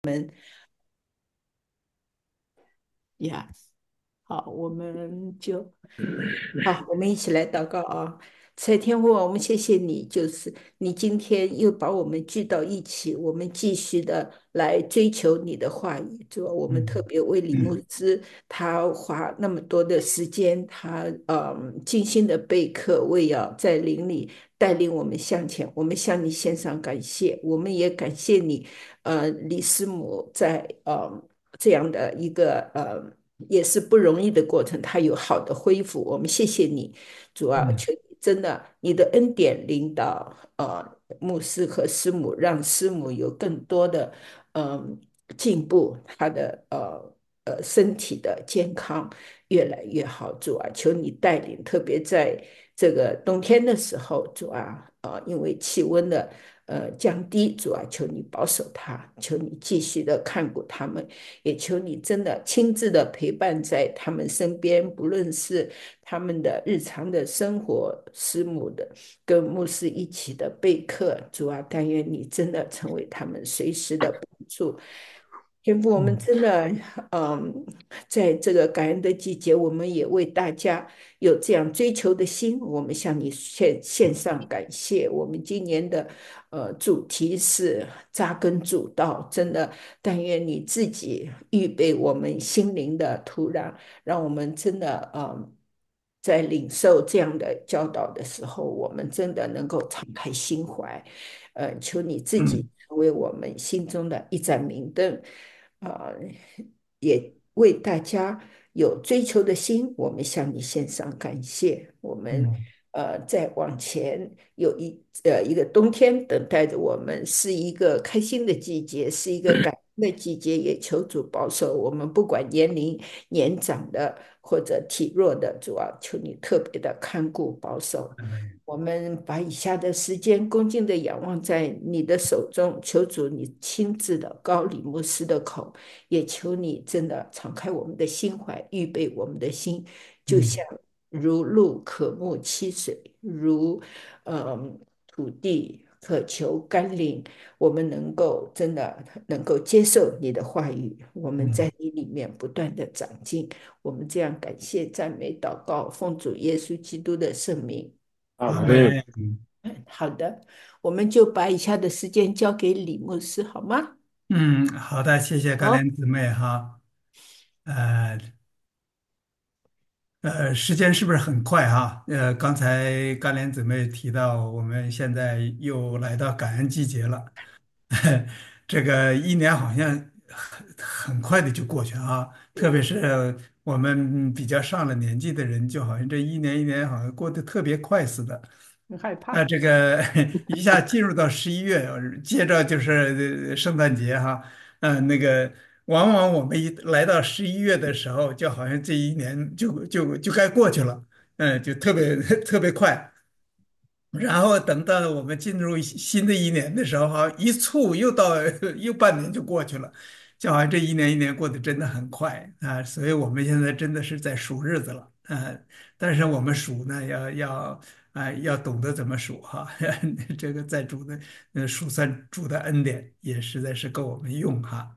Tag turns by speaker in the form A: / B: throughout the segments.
A: 呀，好，我们一起来祷告啊！在天父啊，我们谢谢你，就是你今天又把我们聚到一起，我们继续的来追求你的话语。主啊，我们特
B: 嗯
A: 别为李牧
B: 嗯
A: 师，他花那么多的时间，他精心的备课，为要在灵里带领我们向前。我们向你献上感谢，我们也感谢你，李师母在这样的一个也是不容易的过程，他有好的恢复。我们谢谢你，主啊，
B: 嗯
A: 求你真的你的恩典领导牧师和师母，让师母有更多的嗯、进步，他的身体的健康越来越好。主啊，求你带领，特别在这个冬天的时候，主啊，因为气温的降低，主啊，求你保守他，求你继续的看顾他们。也求你真的亲自的陪伴在他们身边，不论是他们的日常的生活，师母的跟牧师一起的备课，主啊，但愿你真的成为他们随时的帮助。天父，我们
B: 嗯
A: 真的，嗯，在这个感恩的季节，我们也为大家有这样追求的心，我们向你献上感谢。我们今年的主题是扎根主道，真的，但愿你自己预备我们心灵的土壤，让我们真的，在领受这样的教导的时候，我们真的能够敞开心怀。求你自己
B: 嗯
A: 成为我们心中的一盏明灯，啊、也为大家有追求的心，我们向你献上感谢。我们
B: 嗯
A: 再往前有一个冬天等待着我们，是一个开心的季节，是一个感恩的季节。也求主保守我们，不管年龄年长的或者体弱的，主啊，求你特别的看顾保守。我们把以下的时间恭敬的仰望在你的手中，求主你亲自的高里牧师的口，也求你真的敞开我们的心怀，预备我们的心，就像
B: 嗯
A: 如鹿渴慕溪水，如土地渴求甘霖，我们能够真的能够接受你的话语，我们
B: 嗯，
A: 在你里面不断的长进。我们这样感谢、赞美、祷告，奉主耶稣基督的圣名。
B: 阿
C: 阿门。
B: 门。
A: 好的，我们就把以下的时间交给李牧师，好吗？
B: 嗯，好的，谢谢甘
A: 好，
B: 莲姊妹哈。呃时间是不是很快哈？刚才甘莲姊妹提到，我们现在又来到感恩季节了。这个一年好像很快的就过去了啊，特别是我们比较上了年纪的人，就好像这一年一年好像过得特别快似的。
A: 很害怕。
B: 这个一下进入到11月，接着就是圣诞节哈。那个往往我们一来到11月的时候，就好像这一年就该过去了，就特别特别快。然后等到我们进入新的一年的时候，哈，一触又到又半年就过去了，就好像这一年一年过得真的很快啊。所以我们现在真的是在数日子了，但是我们数呢，要懂得怎么数哈。这个在主的数算主的恩典，也实在是够我们用哈。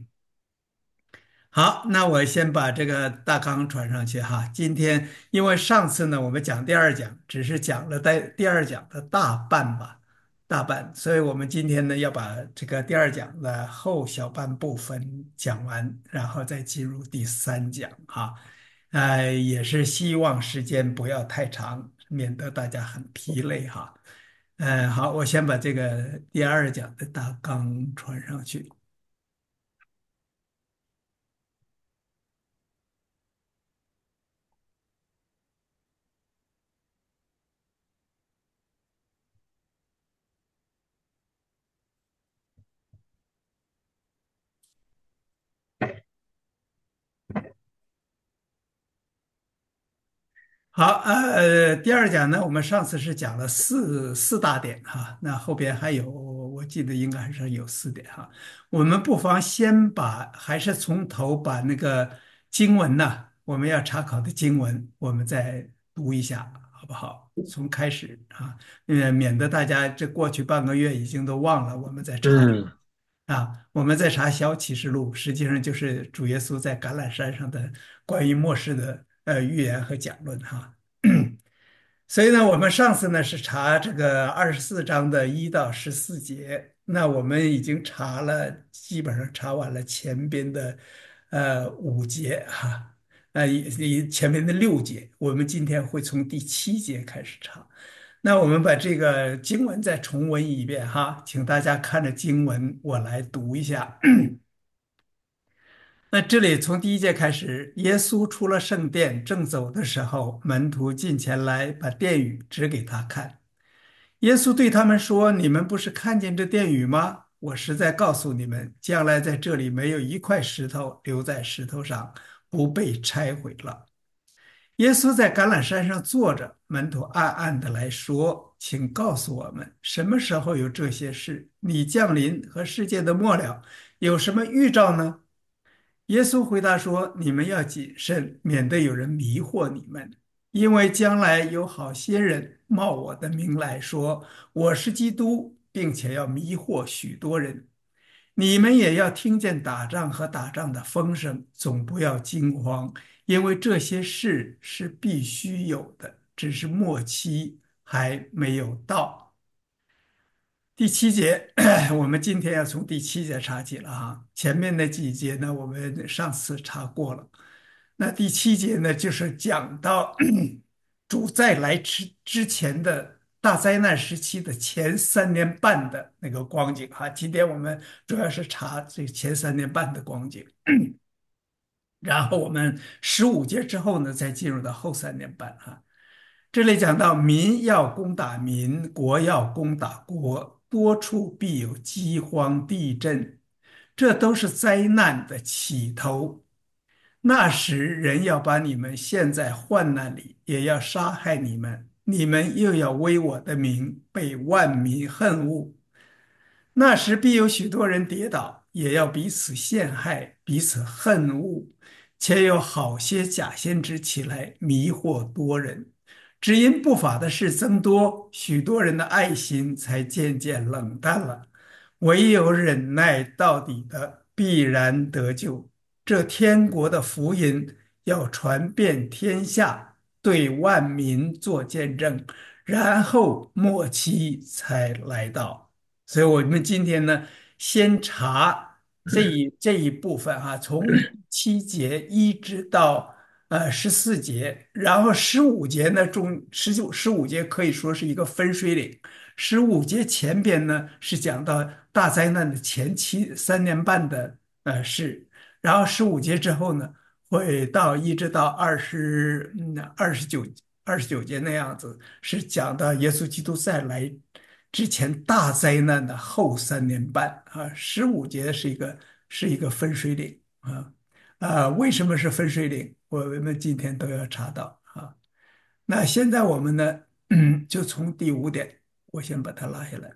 B: 好，那我先把这个大纲传上去哈。今天因为上次呢，我们讲第二讲，只是讲了第二讲的大半吧，大半，所以我们今天呢要把这个第二讲的后小半部分讲完，然后再进入第三讲哈。也是希望时间不要太长，免得大家很疲累哈。好，我先把这个第二讲的大纲传上去。好，第二讲呢，我们上次是讲了四大点哈，那后边还有，我记得应该还是有4点哈。我们不妨先还是从头把那个经文呢，我们要查考的经文，我们再读一下，好不好？从开始啊，免得大家这过去半个月已经都忘了，我们再查。
C: 嗯
B: 我们在查小启示录，实际上就是主耶稣在橄榄山上的关于末世的预言和讲论哈。所以呢，我们上次呢是查这个24章的1到14节，那我们已经查了，基本上查完了前边的5节哈，前面的6节，我们今天会从第7节开始查。那我们把这个经文再重温一遍哈，请大家看着经文，我来读一下。那这里从第1节开始，耶稣出了圣殿，正走的时候，门徒近前来，把殿宇指给他看。耶稣对他们说：“你们不是看见这殿宇吗？我实在告诉你们，将来在这里没有一块石头留在石头上，不被拆毁了。”耶稣在橄榄山上坐着，门徒暗暗的来说：“请告诉我们，什么时候有这些事？你降临和世界的末了，有什么预兆呢？”耶稣回答说：“你们要谨慎，免得有人迷惑你们，因为将来有好些人冒我的名来说我是基督，并且要迷惑许多人。你们也要听见打仗和打仗的风声，总不要惊慌，因为这些事是必须有的，只是末期还没有到。”第7节，我们今天要从第7节查起了哈。前面那几节呢，我们上次查过了。那第7节呢，就是讲到主再来之前的大灾难时期的前3年半的那个光景哈。今天我们主要是查这前3年半的光景，然后我们15节之后呢，再进入到后3年半哈。这里讲到民要攻打民，国要攻打国，多处必有饥荒、地震，这都是灾难的起头。那时人要把你们陷在患难里，也要杀害你们，你们又要为我的名被万民恨恶。那时必有许多人跌倒，也要彼此陷害，彼此恨恶，且有好些假先知起来迷惑多人。只因不法的事增多，许多人的爱心才渐渐冷淡了。唯有忍耐到底的，必然得救。这天国的福音要传遍天下，对万民做见证，然后末期才来到。所以，我们今天呢，先查这一部分哈，从7节一直到14节，然后15节呢，十五节可以说是一个分水岭。15节前边呢是讲到大灾难的前期3年半的事，然后15节之后呢，会一直到29节那样子，是讲到耶稣基督再来之前大灾难的后3年半啊。15节是一个分水岭为什么是分水岭？我们今天都要查到啊。那现在我们呢，就从第5点，我先把它拉下来。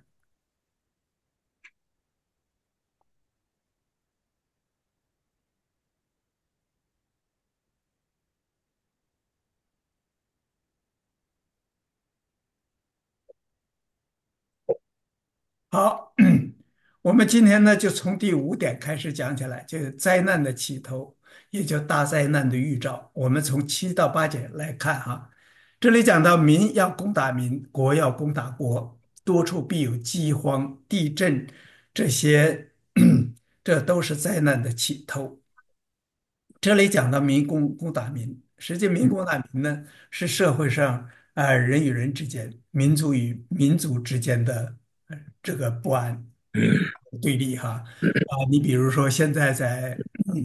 B: 好，我们今天呢就从第5点开始讲起来，就是灾难的起头，也就大灾难的预兆。我们从7到8节来看哈，这里讲到民要攻打民，国要攻打国，多处必有饥荒、地震，这些这都是灾难的起头。这里讲到民攻打民，实际民攻打民呢，是社会上人与人之间、民族与民族之间的这个不安对立哈你比如说现在在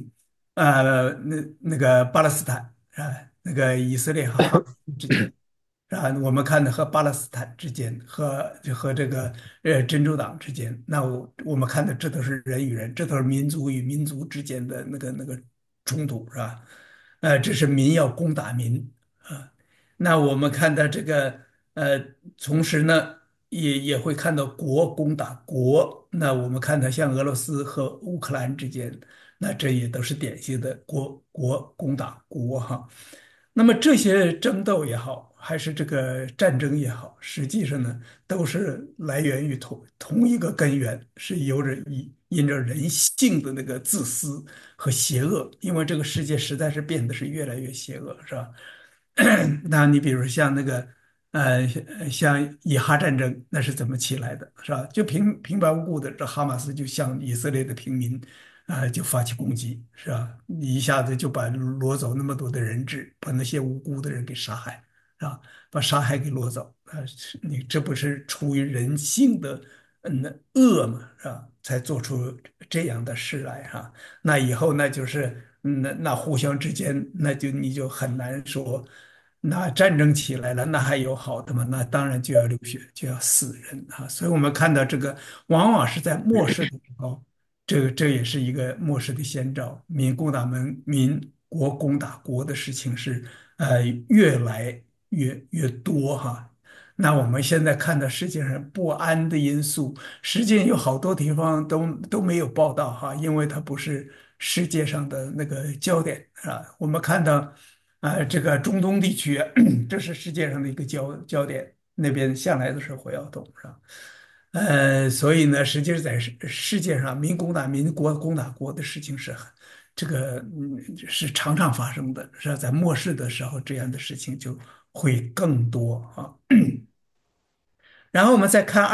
B: 那个巴勒斯坦那个以色列和哈马斯之间。我们看的和巴勒斯坦之间和这个真主党之间，那我们看的这都是人与人，这都是民族与民族之间的那个冲突，是吧？这是民要攻打民啊。那我们看到这个呃，同时呢，也会看到国攻打国。那我们看到像俄罗斯和乌克兰之间，那这也都是典型的国攻打国哈。那么这些争斗也好。 还是这个战争也好，实际上呢，都是来源于同一个根源，是因着人性的那个自私和邪恶，因为这个世界实在是变得是越来越邪恶，是吧？那你比如像那个像以哈战争，那是怎么起来的，是吧？就平白无故的，这哈马斯就向以色列的平民就发起攻击，是吧？一下子就把掳走那么多的人质，把那些无辜的人给杀害，是吧？把杀害给掳走，你这不是出于人性的那恶嘛，是吧？才做出这样的事来哈。那以后那就是那互相之间，你就很难说，那战争起来了，那还有好的吗？那当然就要流血，就要死人啊！所以我们看到这个，往往是在末世的时候，这也是一个末世的先兆。民国攻打国的事情是越来越多哈。那我们现在看到世界上不安的因素，实际上有好多地方都没有报道哈，因为它不是世界上的那个焦点啊。我们看到这个中东地区，这是世界上的一个焦点，那边向来都是火药桶是吧？所以呢，实际上在世界上，民攻打民、国攻打国的事情是是常常发生的，是吧？在末世的时候，这样的事情就会更多啊。然后我们再看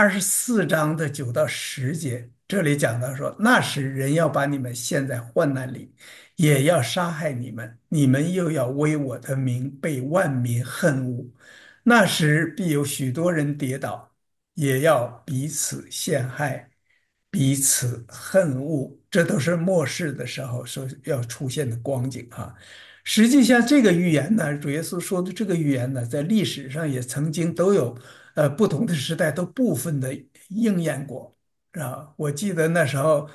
B: 24章的9到10节，这里讲到说，那时人要把你们陷在患难里，也要杀害你们，你们又要为我的名被万民恨恶。那时必有许多人跌倒，也要彼此陷害，彼此恨恶。这都是末世的时候所要出现的光景啊。实际上，这个预言呢，主耶稣说的这个预言呢，在历史上也曾经都有，不同的时代都部分的应验过，啊，我记得那时候，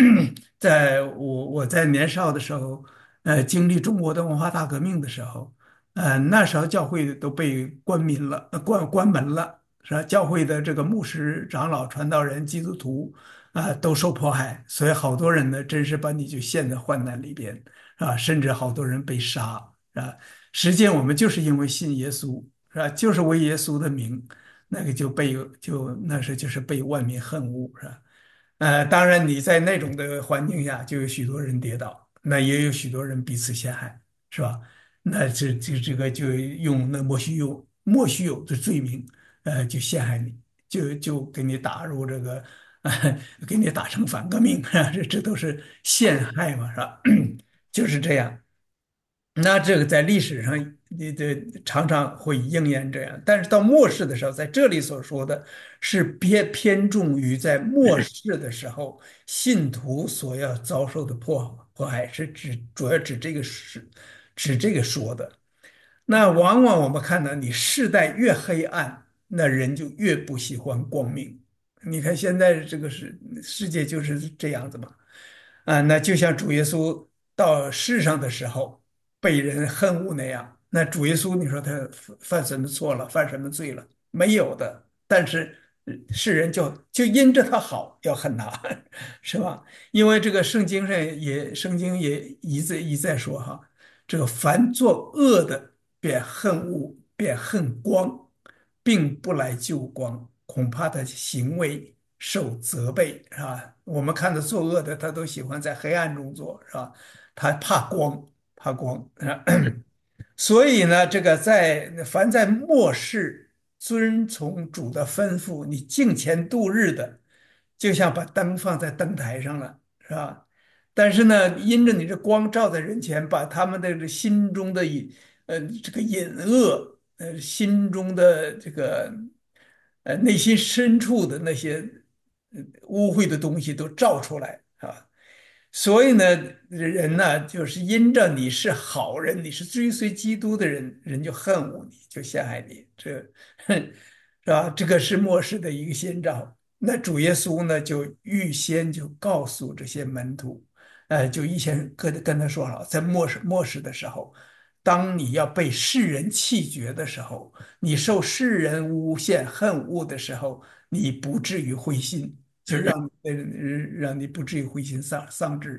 B: 我在年少的时候，经历中国的文化大革命的时候，那时候教会都被关门了，是吧？教会的这个牧师、长老、传道人、基督徒都受迫害，所以好多人呢，真是把你就陷在患难里边。甚至好多人被杀，实际上我们就是因为信耶稣，是吧？就是为耶稣的名，那个就是被万民恨恶，是吧？当然你在那种的环境下，就有许多人跌倒，那也有许多人彼此陷害，是吧？那这个就用那莫须有的罪名，就陷害你，就给你打入这个，给你打成反革命，这都是陷害嘛，是吧？就是这样。那这个在历史上，常常会应验这样，但是到末世的时候，在这里所说的是偏重于在末世的时候，信徒所要遭受的迫害，是主要指这个说的。那往往我们看到，你世代越黑暗，那人就越不喜欢光明。你看现在这个世界就是这样子嘛。那就像主耶稣到世上的时候被人恨恶那样，那主耶稣你说他犯什么错了，犯什么罪了？没有的。但是世人就因着他好要恨他，是吧？因为这个圣经也一再说哈，这个凡作恶的便恨恶，便恨光，并不来救光，恐怕他行为受责备，是吧？我们看到作恶的，他都喜欢在黑暗中做，是吧？他怕光，怕光。所以呢，这个凡在末世遵从主的吩咐，你敬虔度日的，就像把灯放在灯台上了，是吧？但是呢，因着你这光照在人前，把他们的这心中的这个隐恶，心中的这个内心深处的那些污秽的东西都照出来啊。所以呢，人呢，就是因着你是好人，你是追随基督的人，人就恨恶你，就陷害你，是吧？这个是末世的一个先兆。那主耶稣呢，就预先就告诉这些门徒，就以前跟他说了，在末世的时候，当你要被世人弃绝的时候，你受世人诬陷恨恶的时候，你不至于灰心。就让你不至于灰心丧志，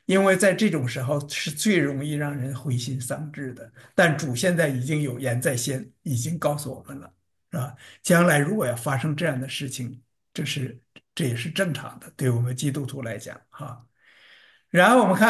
B: 因为在这种时候是最容易让人灰心丧志的。但主现在已经有言在先，已经告诉我们了，是吧？将来如果要发生这样的事情，这也是正常的，对我们基督徒来讲，哈。然后我们看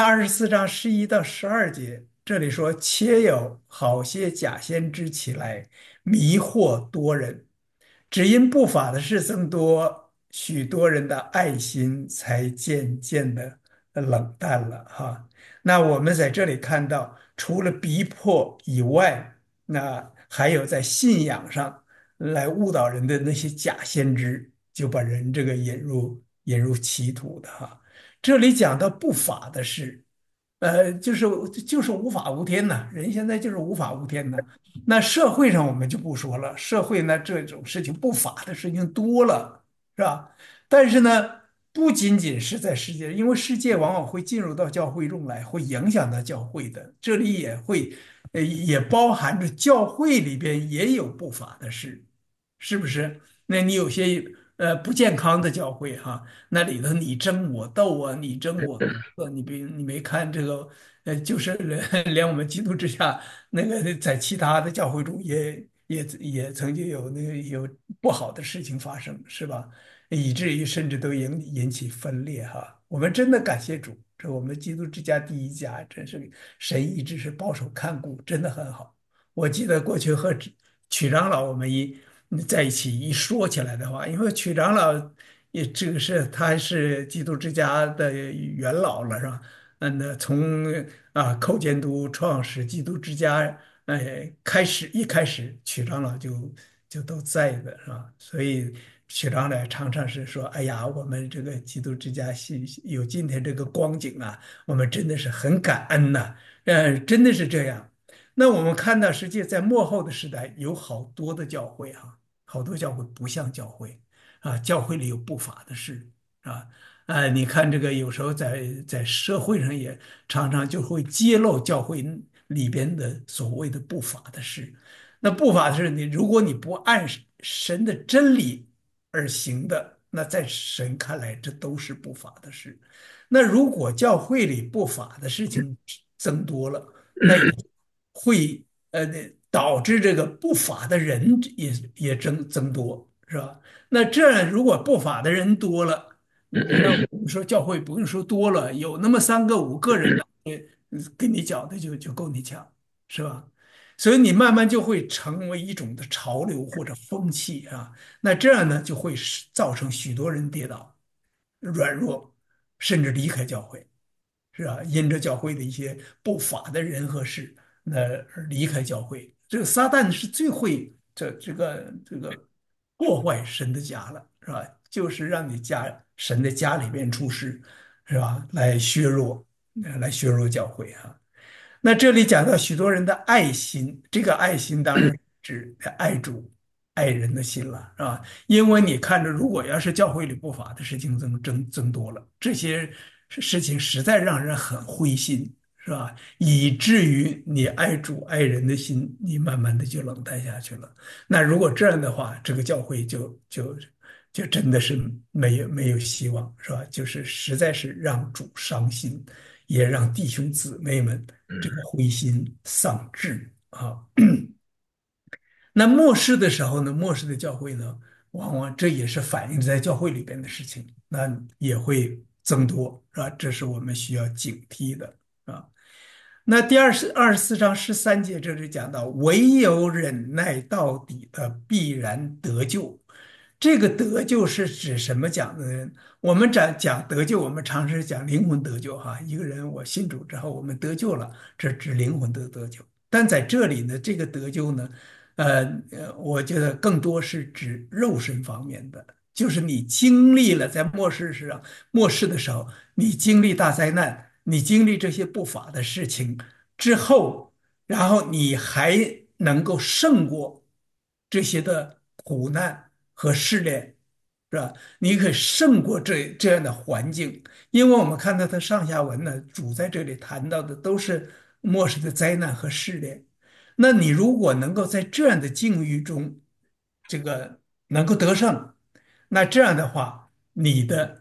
B: 24章11到12节，这里说：“且有好些假先知起来，迷惑多人。只因不法的事增多，许多人的爱心才渐渐的冷淡了。”哈，那我们在这里看到，除了逼迫以外，那还有在信仰上来误导人的那些假先知，就把人这个引入歧途的哈。这里讲到不法的事，就是无法无天呐，人现在就是无法无天呐。那社会上我们就不说了，社会呢这种事情不法的事情多了，是吧？但是呢，不仅仅是在世界，因为世界往往会进入到教会中来，会影响到教会的，这里也会，也包含着教会里边也有不法的事，是不是？那你有些不健康的教会哈。那里头你争我斗啊，你争我克，你没看这个，就是连我们基督之下那个在其他的教会中也曾经有那个有不好的事情发生，是吧？以至于甚至都引起分裂哈。我们真的感谢主，这我们基督之家第一家，真是神一直是保守看顾，真的很好。我记得过去和曲长老我们在一起一说起来的话，因为曲长老也这个是他是基督之家的元老了，是吧？那从寇监督创始基督之家，一开始曲长老就都在的，是吧？所以曲长老常常是说：“哎呀，我们这个基督之家有今天这个光景啊，我们真的是很感恩呐。”真的是这样。那我们看到，实际在末后的时代，有好多的教会哈，好多教会不像教会教会里有不法的事啊。你看这个有时候在社会上也常常就会揭露教会里边的所谓的不法的事。那不法的事，如果你不按神的真理而行的，那在神看来这都是不法的事。那如果教会里不法的事情增多了，那也会导致这个不法的人也增多，是吧？那这样如果不法的人多了，那我们说教会不用说多了，有那么3个5个人，跟你搅的就够你呛，是吧？所以你慢慢就会成为一种的潮流或者风气啊。那这样呢，就会造成许多人跌倒、软弱，甚至离开教会。是吧？因着教会的一些不法的人和事，那而离开教会。这个撒旦是最会这个破坏神的家了，是吧？就是让你神的家里边出事，是吧？来削弱教会啊。那这里讲到许多人的爱心，这个爱心当然指爱主、爱人的心了，是吧？因为你看着，如果要是教会里不法的事情增多了，这些事情实在让人很灰心，是吧？以至于你爱主爱人的心，你慢慢的就冷淡下去了。那如果这样的话，这个教会就真的是没有希望，是吧？就是实在是让主伤心，也让弟兄姊妹们这个灰心丧志啊。那末世的时候呢，末世的教会呢，往往这也是反映在教会里边的事情，那也会增多，是吧？这是我们需要警惕的啊。那第24章13节这里讲到，唯有忍耐到底的，必然得救。这个得救是指什么讲的呢？我们讲得救，我们常是讲灵魂得救哈。一个人我信主之后，我们得救了，这指灵魂的得救。但在这里呢，这个得救呢，我觉得更多是指肉身方面的，就是你经历了在末世的时候，你经历大灾难，你经历这些不法的事情之后，然后你还能够胜过这些的苦难和试炼，是吧？你可以胜过这样的环境，因为我们看到他上下文呢，主在这里谈到的都是末世的灾难和试炼。那你如果能够在这样的境遇中，这个能够得胜，那这样的话，你的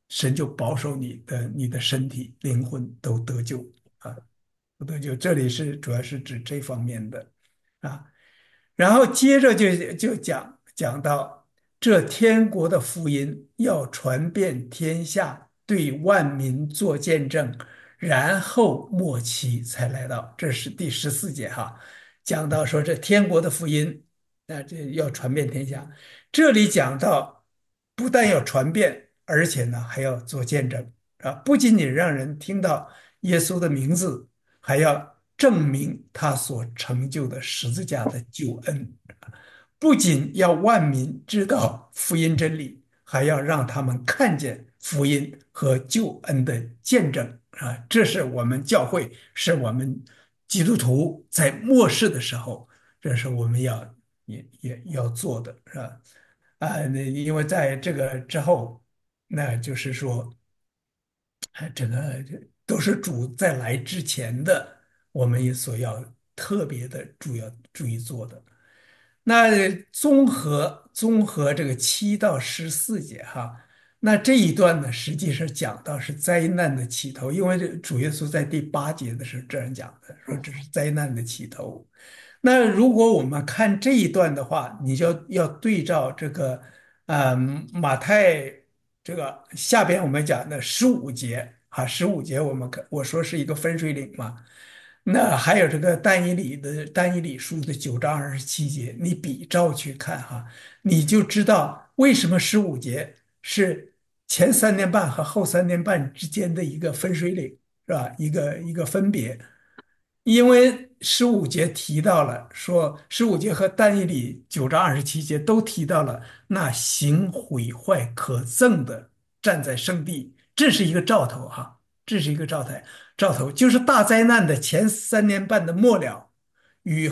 B: 神就保守你的身体、灵魂都得救啊，都得救。这里主要是指这方面的啊。然后接着就讲到这天国的福音要传遍天下，对万民做见证，然后末期才来到。这是第14节哈，讲到说这天国的福音，这要传遍天下。这里讲到不但要传遍，而且呢还要做见证啊，不仅仅让人听到耶稣的名字。还要证明他所成就的十字架的救恩，不仅要万民知道福音真理，还要让他们看见福音和救恩的见证啊！这是我们教会，是我们基督徒在末世的时候，这是我们也要做的，是吧？那因为在这个之后，那就是说。这个都是主在来之前的，我们也所要特别的注意做的。那综合这个7到14节哈，那这一段呢，实际上讲到是灾难的起头，因为这主耶稣在第8节的时候这样讲的，说这是灾难的起头。那如果我们看这一段的话，你就要对照这个，马太这个下边我们讲的15节啊，十五节我说是一个分水岭嘛，那还有这个但以理书的9章27节，你比照去看哈，你就知道为什么15节是前3年半和后3年半之间的一个分水岭，是吧？一个分别。因为十五节提到了说，十五节和但以理9章27节都提到了那行毁坏可憎的站在圣地，这是一个兆头哈，这是一个兆头，就是大灾难的前3年半的末了与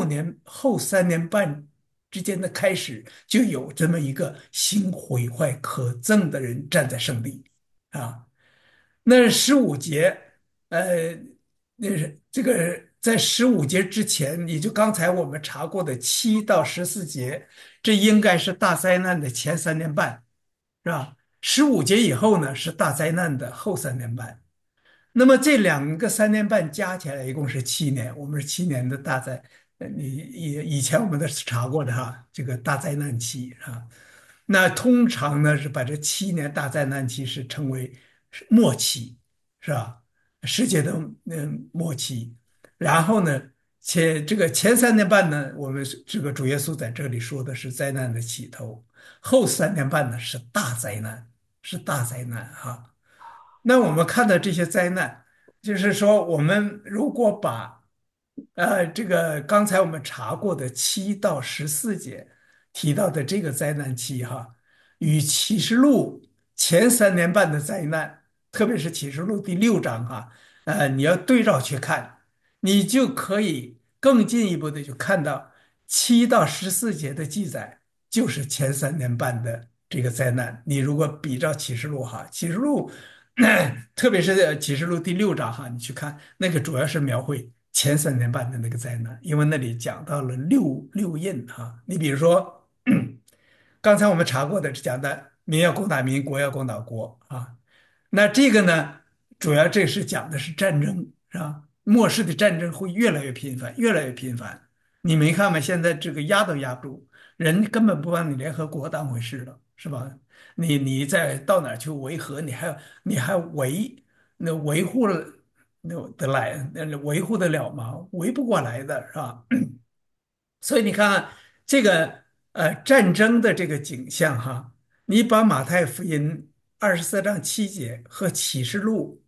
B: 后3年半之间的开始，就有这么一个行毁坏可憎的人站在圣地啊。那十五节，呃，那是这个在十五节之前，也就刚才我们查过的7到14节，这应该是大灾难的前3年半，是吧？十五节以后呢，是大灾难的后3年半。那么这2个3年半加起来一共是7年，我们是7年的大灾，你以前我们都是查过的哈，这个大灾难期啊。那通常呢是把这7年大灾难期是称为是末期，是吧？世界的末期。然后呢，这个前3年半呢，我们这个主耶稣在这里说的是灾难的起头，后3年半呢是大灾难，是大灾难哈。那我们看到这些灾难，就是说，我们如果把这个刚才我们查过的7到14节提到的这个灾难期哈，与启示录前3年半的灾难，特别是启示录第6章哈，你要对照去看，你就可以更进一步的就看到7到14节的记载，就是前3年半的这个灾难。你如果比照启示录哈，启示录。特别是启示录第6章哈，你去看那个主要是描绘前3年半的那个灾难，因为那里讲到了六印哈。你比如说，刚才我们查过的讲的民要攻打民，国要攻打国啊。那这个呢，主要这是讲的是战争，是吧？末世的战争会越来越频繁，越来越频繁。你没看吗？现在这个压都压不住，人根本不把你联合国当回事了，是吧？你再到哪儿去维和，你还维护了维护得了吗？维不过来的是吧？所以你看这个战争的这个景象哈，你把马太福音24章7节和启示录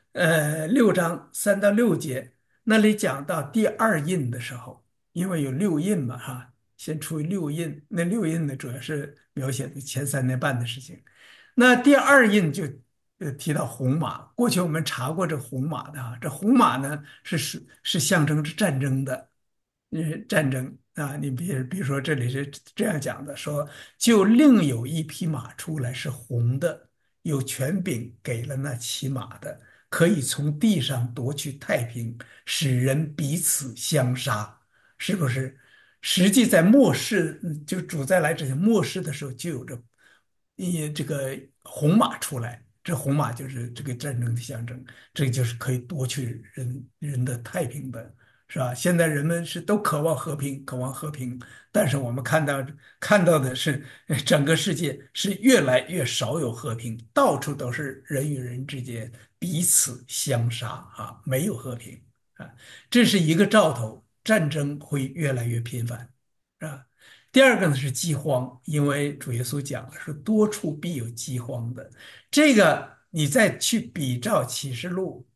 B: 6章3到6节那里讲到第二印的时候，因为有六印嘛哈，先出六印，那六印呢主要是描写的前3年半的事情。那第二印就提到红马，过去我们查过这红马的哈，这红马呢是象征着战争的。战争啊，你比如说这里是这样讲的，说就另有一匹马出来是红的，有权柄给了那骑马的，可以从地上夺取太平，使人彼此相杀，是不是？实际在末世，就主再来之前，末世的时候就有这个红马出来， 这红马就是这个战争的象征，这就是可以夺取人的太平的，是吧？现在人们是都渴望和平，渴望和平，但是我们看到的是，整个世界是越来越少有和平，到处都是人与人之间彼此相杀啊，没有和平啊，这是一个兆头，战争会越来越频繁，啊。第二个呢是饥荒，因为主耶稣讲了说多处必有饥荒的，这个你再去比照启示录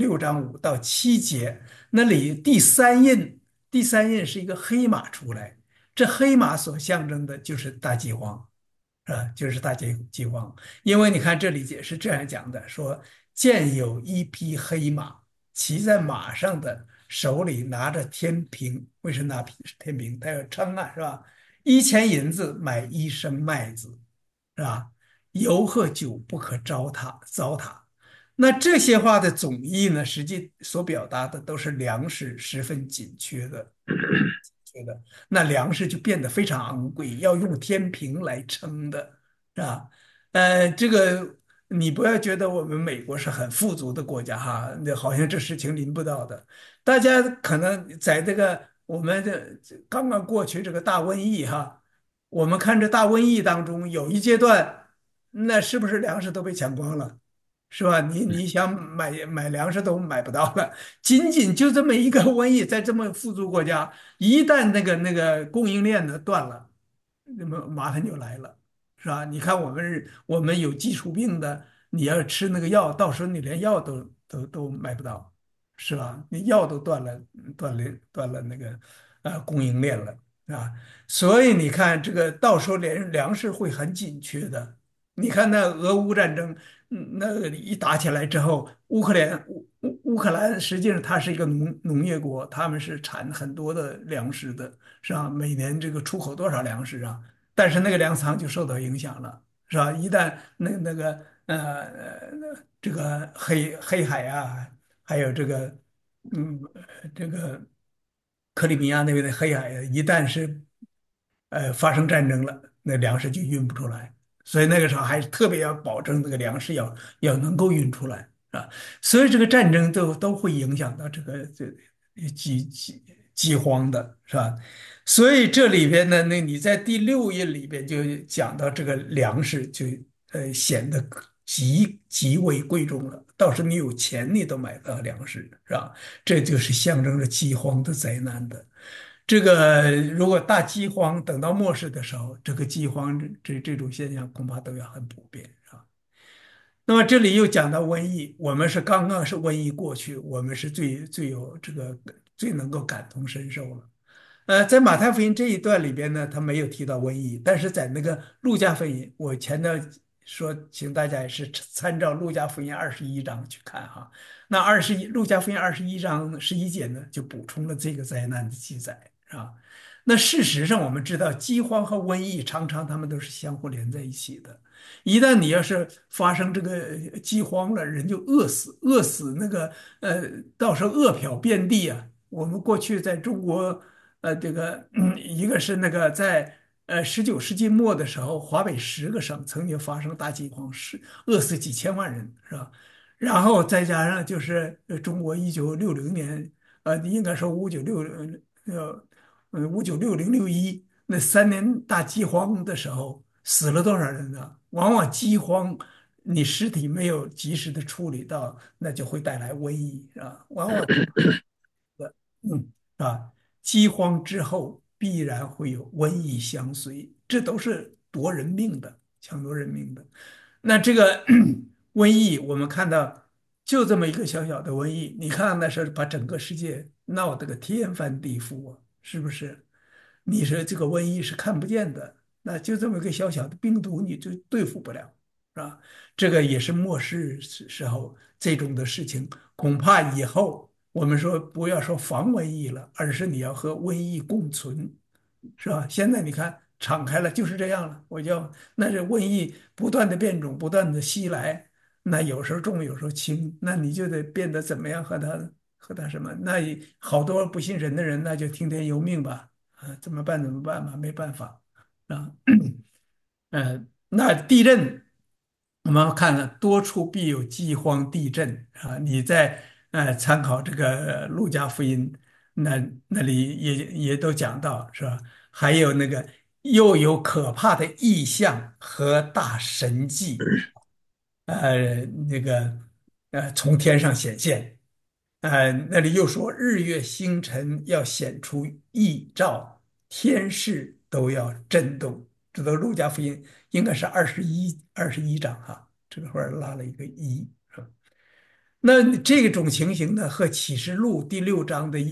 B: 第6章5到7节，那里第三印是一个黑马出来，这黑马所象征的就是大饥荒，就是大饥荒。因为你看这里也是这样讲的，说见有一匹黑马，骑在马上的，手里拿着天平，为什么拿天平？他要称啊，是吧？1钱银子买1升麦子，是吧？油和酒不可糟蹋。那这些话的总意呢，实际所表达的都是粮食十分紧缺的，那粮食就变得非常昂贵，要用天平来称的，是吧？这个你不要觉得我们美国是很富足的国家哈，那好像这事情临不到的。大家可能在这个我们这刚刚过去这个大瘟疫哈，我们看这大瘟疫当中有一阶段，那是不是粮食都被抢光了？是吧？你想买粮食都买不到了，仅仅就这么一个瘟疫，在这么富足国家，一旦那个供应链呢断了，那么麻烦就来了，是吧？你看我们有基础病的，你要吃那个药，到时候你连药都买不到，是吧？你药都断了那个供应链了啊，所以你看这个到时候连粮食会很紧缺的。你看那俄乌战争。那一打起来之后，乌克兰实际上它是一个农业国，他们是产很多的粮食的，是吧？每年这个出口多少粮食啊？但是那个粮仓就受到影响了，是吧？一旦那个这个黑海啊，还有这个克里米亚那边的黑海啊，一旦是发生战争了，那粮食就运不出来。所以那个时候还是特别要保证这个粮食要能够运出来啊，所以这个战争都会影响到这饥饥饥荒的是吧？所以这里边呢，那你在第6印里边就讲到这个粮食就显得极为贵重了，到时候你有钱你都买不到粮食是吧？这就是象征着饥荒的灾难的。这个如果大饥荒等到末世的时候，这个饥荒这种现象恐怕都要很普遍，是吧？那么这里又讲到瘟疫，我们是刚刚是瘟疫过去，我们是最有这个最能够感同身受了。在马太福音这一段里边呢，他没有提到瘟疫，但是在那个路加福音，我前头说，请大家也是参照路加福音21章去看哈。那路加福音21章11节呢，就补充了这个灾难的记载，是吧？那事实上，我们知道饥荒和瘟疫常常它们都是相互连在一起的。一旦你要是发生这个饥荒了，人就饿死，饿死那个呃，到时候饿殍遍地啊。我们过去在中国，这个一个是那个在19世纪末的时候，华北10个省曾经发生大饥荒，饿死几千万人，是吧？然后再加上就是中国1960年，应该说596061那3年大饥荒的时候，死了多少人呢？往往饥荒，你尸体没有及时的处理到，那就会带来瘟疫啊。往往饥荒之后必然会有瘟疫相随，这都是夺人命的，抢夺人命的。那这个瘟疫，我们看到就这么一个小小的瘟疫，你看那是把整个世界闹得个天翻地覆啊，是不是？你说这个瘟疫是看不见的，那就这么一个小小的病毒，你就对付不了，是吧？这个也是末世时候这种的事情，恐怕以后我们说不要说防瘟疫了，而是你要和瘟疫共存，是吧？现在你看敞开了就是这样了，那这瘟疫不断的变种，不断的袭来，那有时候重，有时候轻，那你就得变得怎么样和他什么？那好多不信神的人，那就听天由命吧，怎么办吧？没办法啊。那地震。 我们看了多处必有饥荒、地震啊，你在参考这个路加福音，那里也都讲到是吧？还有那个又有可怕的异象和大神迹，那个从天上显现。那里又说日月星辰要显出异兆，天势都要震动。这都路加福音应该是二十一章哈，这个后边拉了一个一。那这种情形呢，和启示录第六章的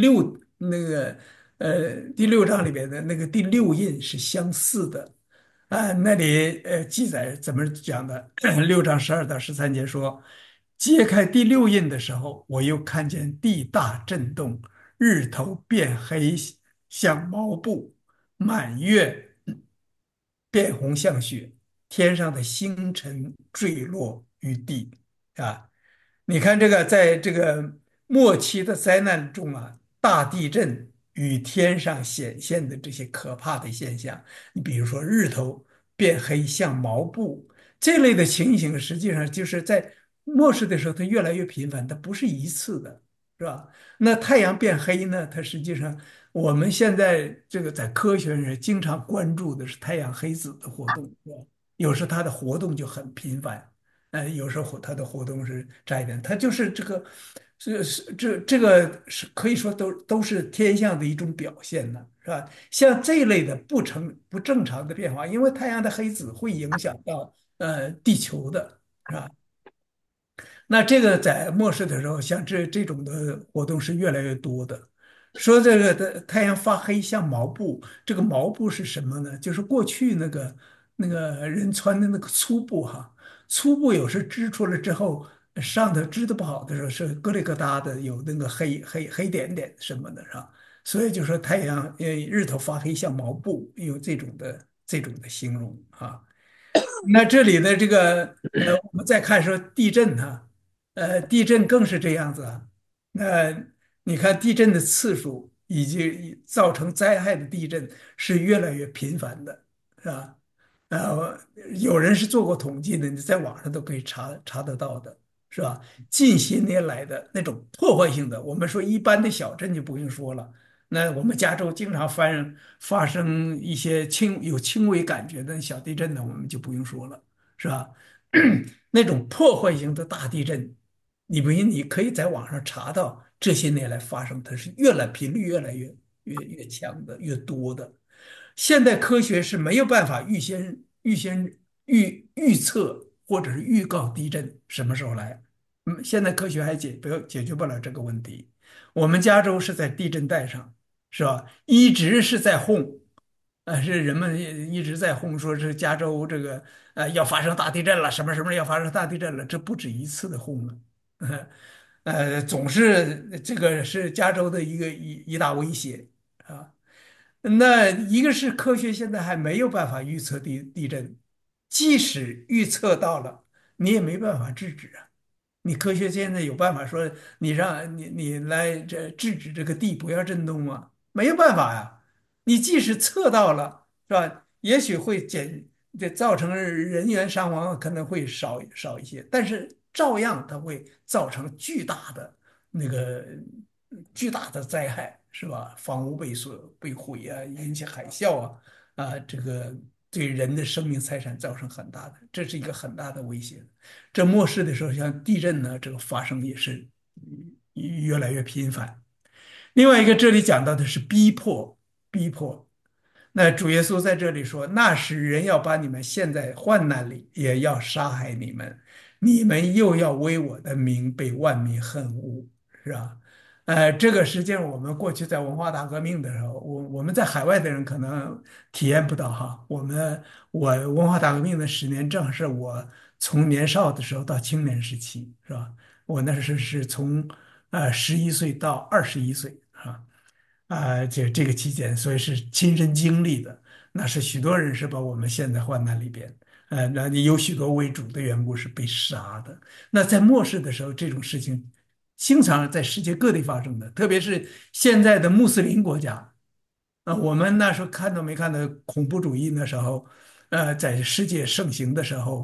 B: 第六章里边的那个第六印是相似的。那里记载怎么讲的？6章12到13节说，揭开第六印的时候，我又看见地大震动，日头变黑像毛布，满月变红像雪，天上的星辰坠落于地啊。你看这个，在这个末期的灾难中啊，大地震与天上显现的这些可怕的现象，你比如说日头变黑像毛布这类的情形，实际上就是在末世的时候，它越来越频繁，它不是一次的，是吧？那太阳变黑呢，它实际上我们现在这个在科学上经常关注的是太阳黑子的活动，是吧？有时它的活动就很频繁。有时候它的活动是窄一点，它就是这个，这个是可以说都是天象的一种表现呢，是吧？像这一类的不正常的变化，因为太阳的黑子会影响到地球的，是吧？那这个在末世的时候，像这种的活动是越来越多的。说这个的太阳发黑像毛布，这个毛布是什么呢？就是过去那个人穿的那个粗布哈，粗布有时织出来之后，上头织的不好的时候是咯里咯哒的，有那个黑点点什么的，是吧？所以就说太阳日头发黑像毛布，有这种的形容啊。那这里的这个我们再看说地震哈，地震更是这样子啊。那你看地震的次数以及造成灾害的地震是越来越频繁的，是吧？呃，有人是做过统计的，你在网上都可以查得到的，是吧？近些年来的那种破坏性的，我们说一般的小震就不用说了。那我们加州经常发生一些轻微感觉的小地震呢，我们就不用说了，是吧？那种破坏性的大地震，你可以在网上查到这些年来发生，它是频率越来越强的，越多的。现代科学是没有办法预先预测或者是预告地震什么时候来。现在科学还解决不了这个问题。我们加州是在地震带上，是吧？一直是在轰，是人们一直在轰，说是加州这个要发生大地震了，什么什么要发生大地震了，这不止一次的轰了，总是这个是加州的一大威胁啊。那一个是科学现在还没有办法预测地震，即使预测到了，你也没办法制止啊。你科学现在有办法说你来制止这个地不要震动吗？没有办法呀。你即使测到了，是吧？也许会这造成人员伤亡可能会少一些，但是照样它会造成那个巨大的灾害，是吧？房屋被毁啊，引起海啸这个对人的生命财产造成很大的，这是一个很大的威胁。这末世的时候，像地震呢，这个发生也是越来越频繁。另外一个，这里讲到的是逼迫。那主耶稣在这里说：“那时人要把你们陷在患难里，也要杀害你们，你们又要为我的名被万民恨恶，是吧？”这个实际上我们过去在文化大革命的时候，我们在海外的人可能体验不到哈。我文化大革命的10年，正是我从年少的时候到青年时期，是吧？我那是从11岁到21岁啊。这个期间，所以是亲身经历的。那是许多人是把我们陷在患难里边，那你有许多为主的缘故是被杀的。那在末世的时候，这种事情经常在世界各地发生的，特别是现在的穆斯林国家。我们那时候看到没看到恐怖主义那时候，在世界盛行的时候，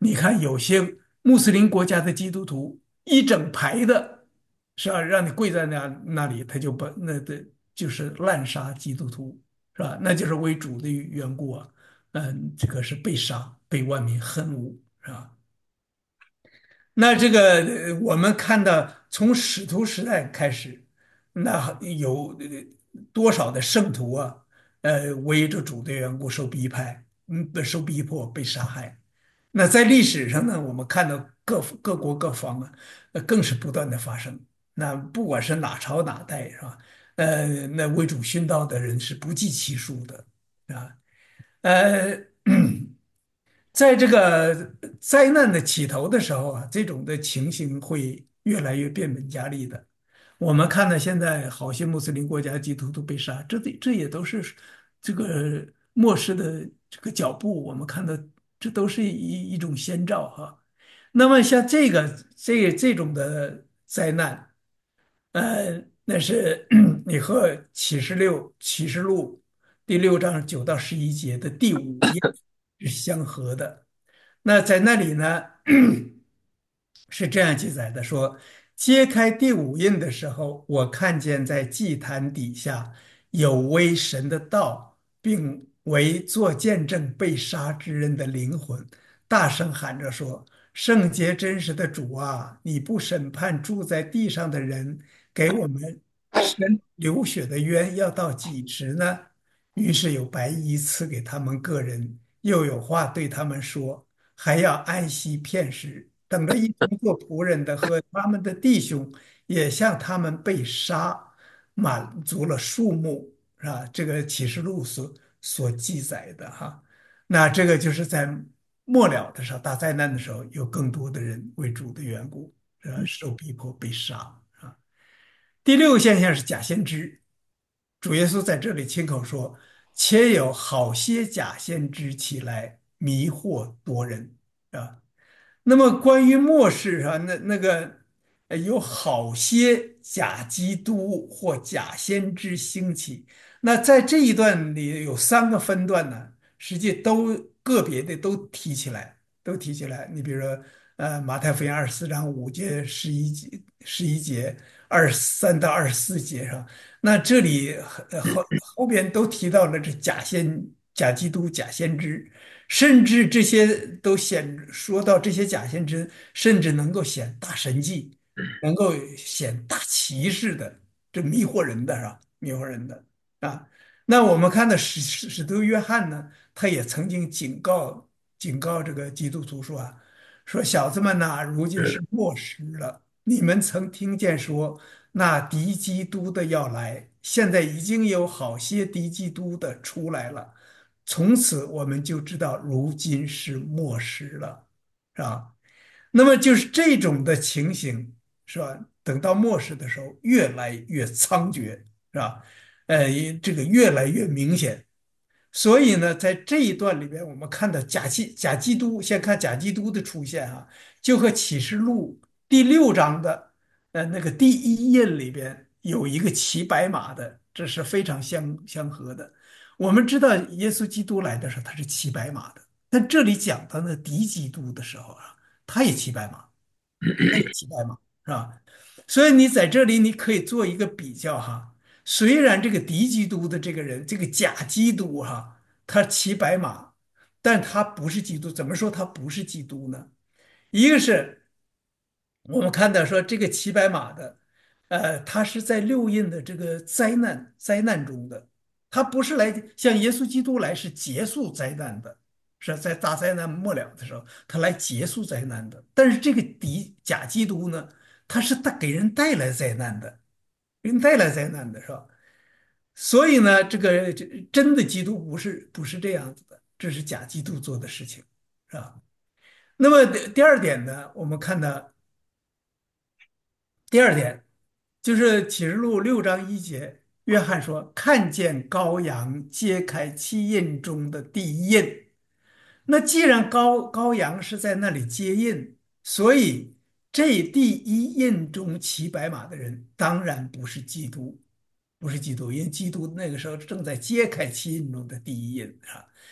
B: 你看有些穆斯林国家的基督徒一整排的，是吧？让你跪在那里，他就把那的就是滥杀基督徒，是吧？那就是为主的缘故啊，这个是被杀，被万民恨恶，是吧？那这个我们看到从使徒时代开始，那有多少的圣徒啊，为着主的缘故受逼迫，受逼迫被杀害。那在历史上呢，我们看到各国各方啊，更是不断的发生。那不管是哪朝哪代，是吧？那为主殉道的人是不计其数的啊。呃，在这个灾难的起头的时候啊，这种的情形会越来越变本加厉的。我们看到现在好些穆斯林国家基督徒被杀，这也都是这个末世的这个脚步，我们看到这都是一种先兆哈。那么像这种的灾难，那是你和启示录第6章9到11节的第五页是相合的。那在那里呢，是这样记载的：说，揭开第五印的时候，我看见在祭坛底下有为神的道，并为做见证被杀之人的灵魂，大声喊着说：圣洁真实的主啊，你不审判住在地上的人，给我们伸流血的冤要到几时呢？于是有白衣赐给他们个人，又有话对他们说。还要安息片时，等着一同做仆人的和他们的弟兄，也像他们被杀，满足了数目，是吧？这个启示录所记载的哈，那这个就是在末了的时候，大灾难的时候，有更多的人为主的缘故，受逼迫被杀啊。第六个现象是假先知，主耶稣在这里亲口说：且有好些假先知起来迷惑多人啊。那么关于末世啊，那个有好些假基督或假先知兴起。那在这一段里有3个分段呢，实际都个别的都提起来，都提起来。你比如说，马太福音24章5节、11节、23到24节上，那这里后边都提到了这假基督、假先知。甚至这些都说到这些假先知，甚至能够显大神迹，能够显大奇事的，这迷惑人的是吧？迷惑人的啊。那我们看到使徒约翰呢，他也曾经警告这个基督徒说啊，说小子们呐、如今是末时了，你们曾听见说那敌基督的要来，现在已经有好些敌基督的出来了。从此我们就知道如今是末时了，是吧？那么就是这种的情形，是吧？等到末世的时候，越来越猖獗，是吧？这个越来越明显。所以呢，在这一段里边，我们看到假基督，先看假基督的出现啊，就和启示录第6章的那个第一印里边有一个骑白马的，这是非常相合的。我们知道耶稣基督来的时候他是骑白马的，但这里讲到那敌基督的时候啊，他也骑白马，他也骑白马，是吧？所以你在这里你可以做一个比较哈。虽然这个敌基督的这个人，这个假基督哈，他骑白马，但他不是基督。怎么说他不是基督呢？一个是我们看到说这个骑白马的，他是在六印的这个灾难中的，他不是来像耶稣基督来是结束灾难的，是在大灾难末了的时候，他来结束灾难的。但是这个假基督呢，他是给人带来灾难的，给人带来灾难的是吧？所以呢，这真的基督不是这样子的，这是假基督做的事情，是吧？那么第二点呢，我们看到第二点就是启示录6章1节，约翰说看见羔羊揭开七印中的第一印。那既然羔羊是在那里接印，所以这第一印中骑白马的人当然不是基督，不是基督，因为基督那个时候正在揭开七印中的第一印啊。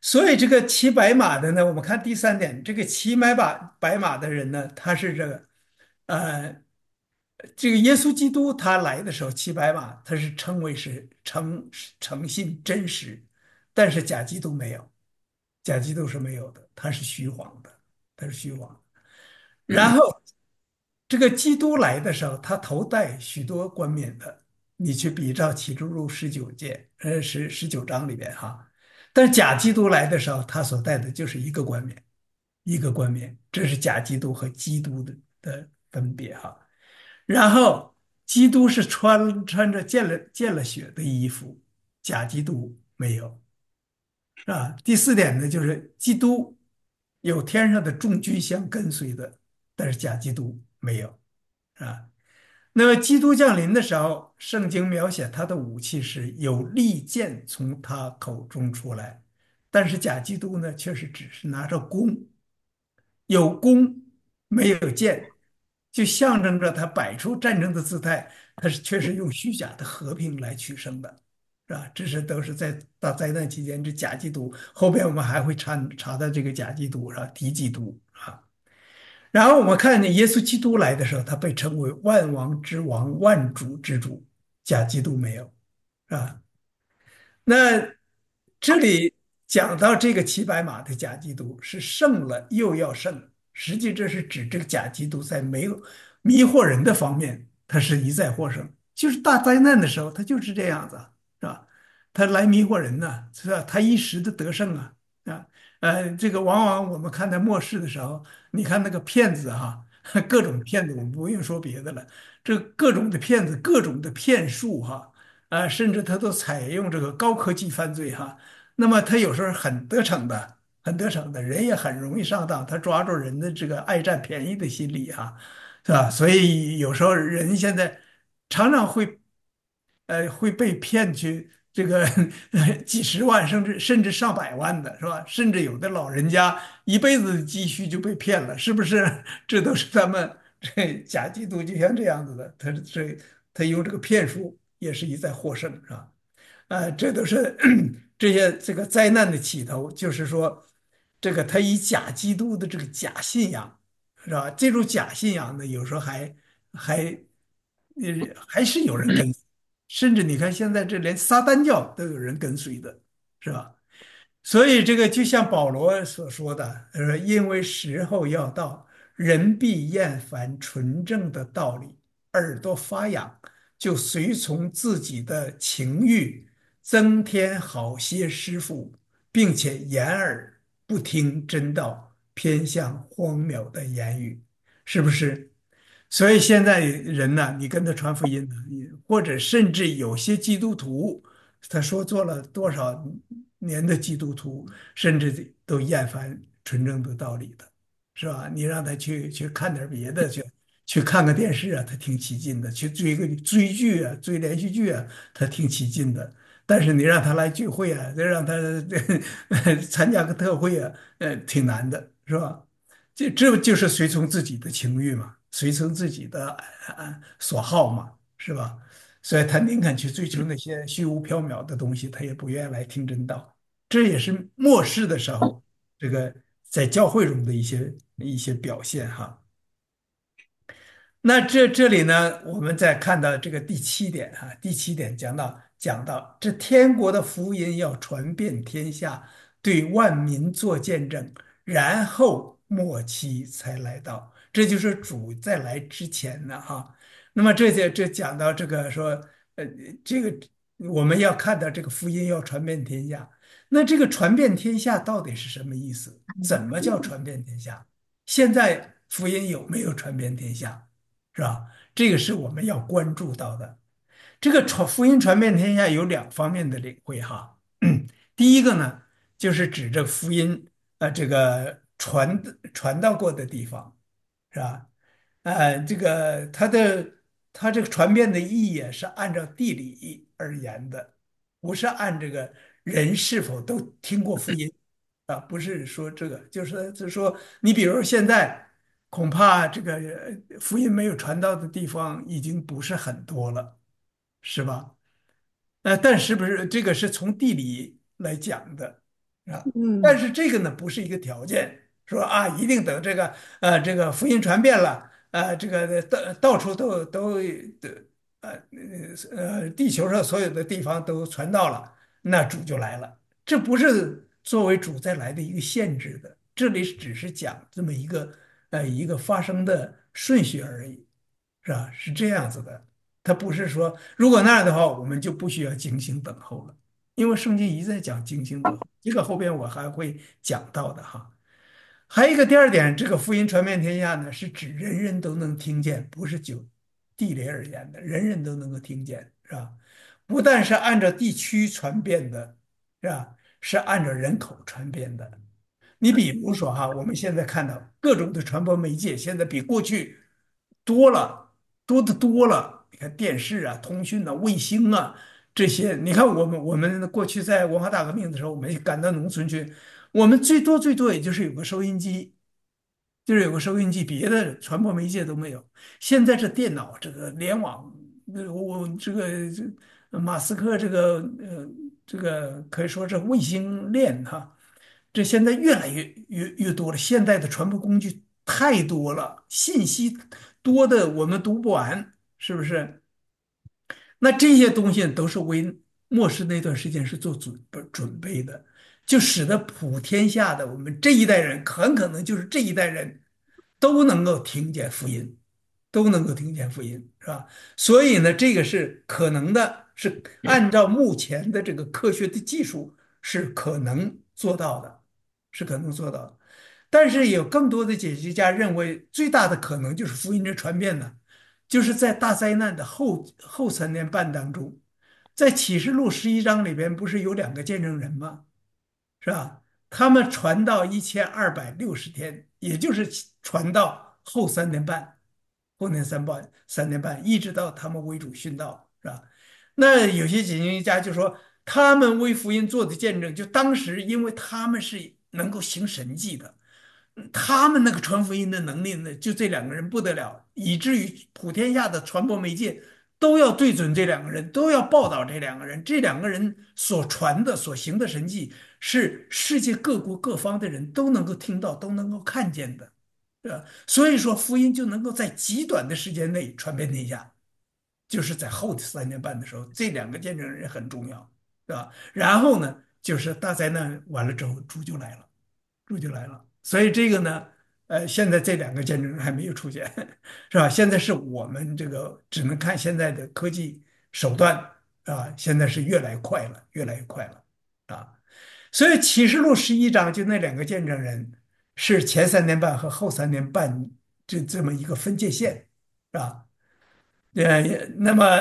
B: 所以这个骑白马的呢，我们看第三点，这个骑白马的人呢，他是呃，这个耶稣基督他来的时候骑白马，他是称为是诚信真实，但是假基督没有，假基督是没有的，他是虚晃的，他是虚晃的。然
A: 嗯
B: 后这个基督来的时候，他头戴许多冠冕的，你去比照启示录19届，十九章里边哈。但是假基督来的时候，他所戴的就是一个冠冕，一个冠冕，这是假基督和基督的分别哈。然后基督是穿着见了血的衣服，假基督没有。啊，第四点呢，就是基督有天上的众军相跟随的，但是假基督没有啊。那么基督降临的时候，圣经描写他的武器是有利剑从他口中出来，但是假基督呢，却是只是拿着弓，有弓没有剑，就象征着他摆出战争的姿态，他是确实用虚假的和平来取胜的。是吧？这是都是在大灾难期间，这假基督后边我们还会查到这个假基督是吧？敌基督啊。然后我们看见耶稣基督来的时候，他被称为万王之王、万主之主，假基督没有，是吧？那这里讲到这个骑白马的假基督是胜了又要胜，实际这是指这个假基督在没有迷惑人的方面，他是一再获胜。就是大灾难的时候，他就是这样子，是吧？他来迷惑人呢，是吧？他一时的得胜啊，啊，这个往往我们看在末世的时候，你看那个骗子哈，各种骗子，我们不用说别的了，这各种的骗子，各种的骗术哈。甚至他都采用这个高科技犯罪哈，那么他有时候很得逞的，很得逞的人也很容易上当，他抓住人的这个爱占便宜的心理哈，是吧？所以有时候人现在常常会被骗去这个几十万甚至上百万的是吧？甚至有的老人家一辈子的积蓄就被骗了，是不是？这都是他们这假基督就像这样子的，他用这个骗术也是一再获胜是吧？这都是这些这个灾难的起头，就是说，这个他以假基督的这个假信仰，是吧？这种假信仰呢，有时候还还是有人跟随，甚至你看现在这连撒旦教都有人跟随的，是吧？所以这个就像保罗所说的，因为时候要到，人必厌烦纯正的道理，耳朵发痒，就随从自己的情欲，增添好些师傅，并且掩耳不听真道，偏向荒谬的言语，是不是？所以现在人呢，你跟他传福音呢，或者甚至有些基督徒，他说做了多少年的基督徒，甚至都厌烦纯正的道理的，是吧？你让他去看点别的去看个电视啊，他挺起劲的；去追剧啊，追连续剧啊，他挺起劲的。但是你让他来聚会啊，再让他参加个特会啊，挺难的，是吧？这就是随从自己的情欲嘛，随从自己的所好嘛，是吧？所以他宁肯去追求那些虚无缥缈的东西，他也不愿意来听真道。这也是末世的时候，这个在教会中的一些表现哈。那这里呢，我们再看到这个第七点哈，第七点讲到这天国的福音要传遍天下，对万民做见证，然后末期才来到，这就是主在来之前呢哈。那么这讲到这个说，呃，这个我们要看到这个福音要传遍天下，那这个传遍天下到底是什么意思？怎么叫传遍天下？现在福音有没有传遍天下？是吧？这个是我们要关注到的。这个福音传遍天下有两方面的领会哈。第一个呢，就是指着福音这个传到过的地方，是吧？这个它这个传遍的意义啊是按照地理而言的，不是按这个人是否都听过福音啊，不是说这个，就是说，你比如说现在恐怕这个福音没有传到的地方已经不是很多了，是吧？但是不是这个是从地理来讲的但
A: 嗯
B: 是这个呢，不是一个条件，说啊，一定等这个福音传遍了，这个到处地球上所有的地方都传到了，那主就来了。这不是作为主再来的一个限制的，这里只是讲这么一个发生的顺序而已，是吧？是这样子的。它不是说如果那样的话，我们就不需要静心等候了。因为圣经一再讲精心的，这个后边我还会讲到的哈。还有一个第二点，这个福音传遍天下呢，是指人人都能听见，不是就地雷而言的，人人都能够听见，是吧？不但是按照地区传遍的，是吧？是按照人口传遍的。你比如说哈，我们现在看到各种的传播媒介，现在比过去多了，多的多了。你看电视啊、通讯啊、卫星啊这些，你看我们过去在文化大革命的时候，我们赶到农村去，我们最多也就是有个收音机，就是有个收音机，别的传播媒介都没有。现在这电脑这个联网，我马斯克这个可以说是卫星链哈。这现在越来越多了，现代的传播工具太多了，信息多的我们读不完，是不是？那这些东西都是为末世那段时间是做准备的，就使得普天下的我们这一代人，很可能就是这一代人都能够听见福音，都能够听见福音，是吧？所以呢，这个是可能的，是按照目前的这个科学的技术是可能做到的，是可能做到的。但是有更多的解析家认为，最大的可能就是福音的传遍呢，就是在大灾难的后3年半当中，在启示录11章里边不是有两个见证人吗？是吧？他们传到1260天，也就是传到后三年半，后年3年半，一直到他们为主殉道，是吧？那有些解经家就说，他们为福音做的见证，就当时因为他们是能够行神迹的。他们那个传福音的能力呢，就这两个人不得了，以至于普天下的传播媒介都要对准这两个人，都要报道这两个人。这两个人所传的、所行的神迹，是世界各国各方的人都能够听到、都能够看见的，对吧？所以说，福音就能够在极短的时间内传遍天下。就是在后3年半的时候，这两个见证人很重要，对吧？然后呢，就是大灾难完了之后，主就来了。主就来了。所以这个呢，现在这两个见证人还没有出现，是吧？现在是我们这个只能看现在的科技手段啊，现在是越来越快了，越来越快了啊。所以启示录11章就那两个见证人是前三年半和后3年半这么一个分界线，是吧？那么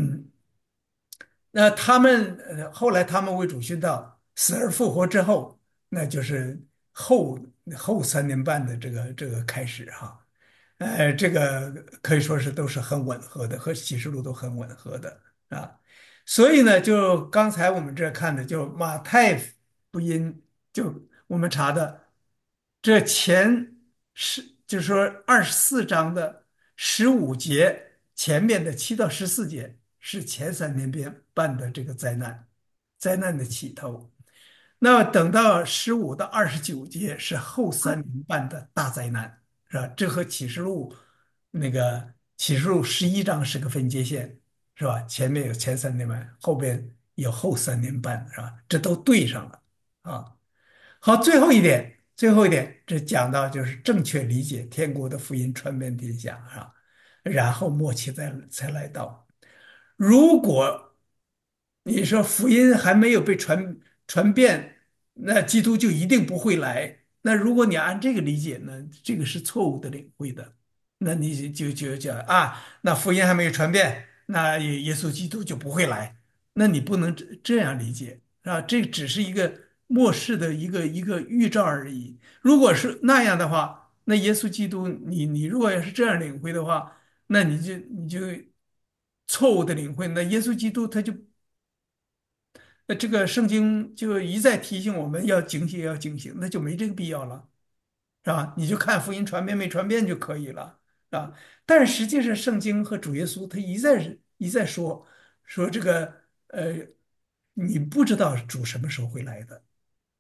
B: 那他们后来他们为主殉道，死而复活之后，那就是后后3年半的这个开始哈，这个可以说是都是很吻合的，和启示录都很吻合的啊。所以呢，就刚才我们这看的，就马太福音，就我们查的这就是说24章的15节前面的7到14节是前3年半的这个灾难的起头。那么等到15到29节是后3年半的大灾难，是吧？这和启示录11章是个分界线，是吧？前面有前三年半，后边有后3年半，是吧？这都对上了啊。好，最后一点，这讲到就是正确理解天国的福音传遍天下啊，然后末期才来到。如果你说福音还没有被传遍，那基督就一定不会来。那如果你按这个理解呢，这个是错误的领会的。那你就讲啊，那福音还没有传遍，那耶稣基督就不会来。那你不能这样理解啊，这只是一个末世的一个预兆而已。如果是那样的话，那耶稣基督，你如果要是这样领会的话，那你就错误的领会。那耶稣基督他就这个圣经就一再提醒我们要警醒，要警醒，那就没这个必要了，是吧？你就看福音传遍没传遍就可以了，啊。但是实际上，圣经和主耶稣他一再说这个你不知道主什么时候会来的，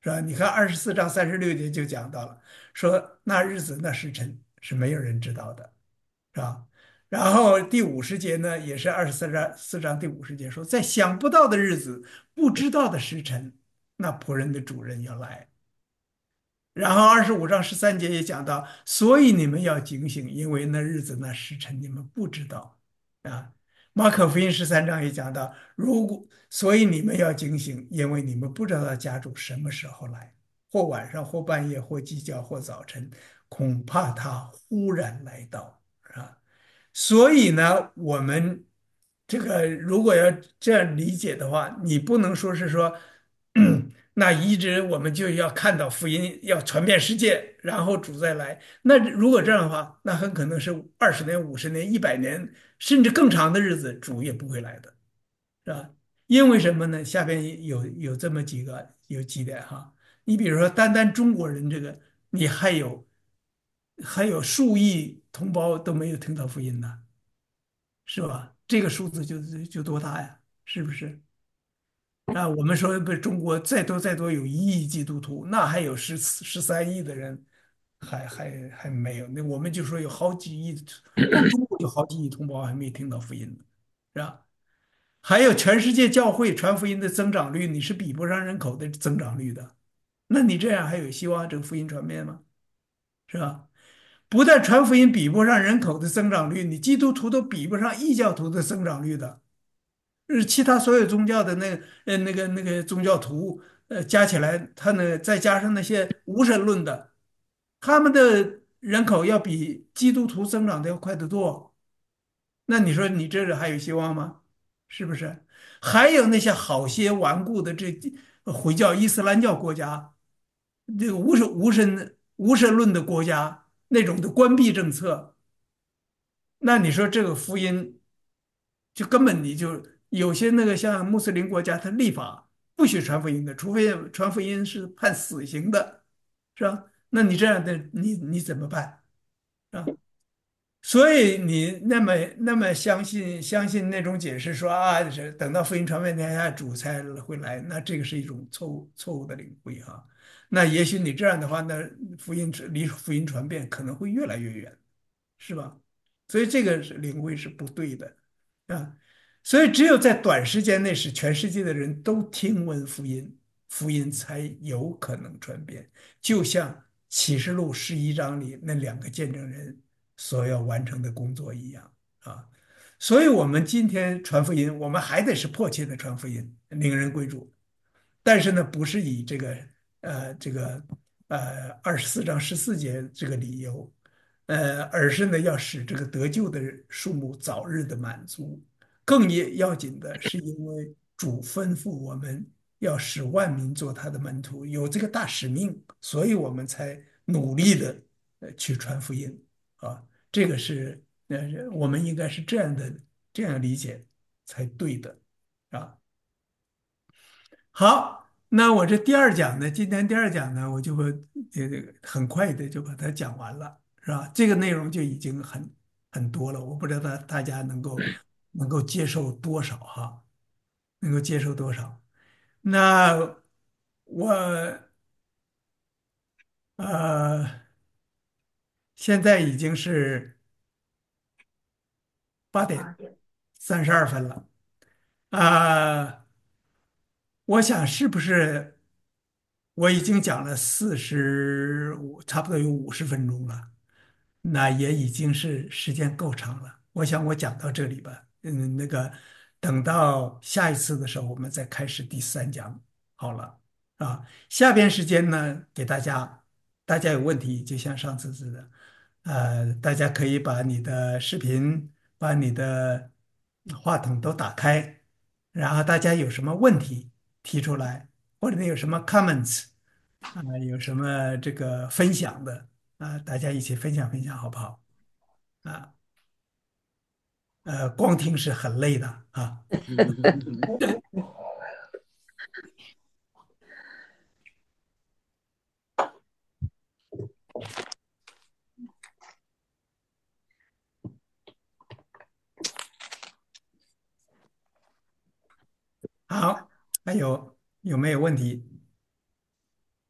B: 是吧？你看24章36节就讲到了，说那日子那时辰是没有人知道的，是吧？然后第50节呢，也是24章第50节说，在想不到的日子，不知道的时辰，那仆人的主人要来。然后25章13节也讲到，所以你们要警醒，因为那日子那时辰你们不知道啊。马可福音13章也讲到，所以你们要警醒，因为你们不知道家主什么时候来，或晚上，或半夜，或鸡叫，或早晨，恐怕他忽然来到啊。所以呢，我们这个如果要这样理解的话，你不能说是说，那一直我们就要看到福音要传遍世界，然后主再来。那如果这样的话，那很可能是20年、50年、100年，甚至更长的日子，主也不会来的，是吧？因为什么呢？下边有这么有几点哈。你比如说，单单中国人这个，你还有数亿同胞都没有听到福音呢。是吧？这个数字就多大呀？是不是？啊，我们说不，中国再多有1亿基督徒，那还有13亿的人还没有。那我们就说有好几亿，光中国有好几亿同胞还没听到福音呢，是吧？还有全世界教会传福音的增长率，你是比不上人口的增长率的。那你这样还有希望这个福音传遍吗？是吧？不但传福音比不上人口的增长率，你基督徒都比不上异教徒的增长率的。其他所有宗教的那个宗教徒，加起来，他呢再加上那些无神论的，他们的人口要比基督徒增长的要快得多。那你说你这个还有希望吗？是不是？还有那些好些顽固的回教、伊斯兰教国家，这个无神论的国家那种的关闭政策，那你说这个福音？就根本你就有些那个像穆斯林国家，它立法不许传福音的，除非传福音是判死刑的，是吧？那你这样的你怎么办啊？所以你那么相信那种解释说啊，是等到福音传遍天下，主才会来，那这个是一种错误的领会哈。那也许你这样的话，那离福音传遍可能会越来越远。是吧？所以这个领会是不对的啊。所以只有在短时间内使全世界的人都听闻福音，福音才有可能传遍。就像启示录11章里那2个见证人所要完成的工作一样啊。所以，我们今天传福音，我们还得是迫切的传福音，领人归主。但是呢，不是以这个24章14节这个理由，而是呢要使这个得救的数目早日的满足。更要紧的是，因为主吩咐我们要使万民做他的门徒，有这个大使命，所以我们才努力的去传福音啊。这个是我们应该是这样理解才对的啊。好，那我这第二讲呢，今天第二讲呢，我就会很快的就把它讲完了，是吧？这个内容就已经很多了，我不知道大家能够接受多少哈，能够接受多少？那我呃现在已经是8:32分了啊，我想是不是我已经讲了45，差不多有50分钟了。那也已经是时间够长了。我想我讲到这里吧，那个等到下一次的时候，我们再开始第3讲好了啊。下边时间呢，给大家有问题，就像上次似的，大家可以把你的视频、把你的话筒都打开，然后大家有什么问题提出来，或者你有什么 comments 有什么这个分享的。大家一起分享分享好不好？啊，光听是很累的啊。好，还有没有问题？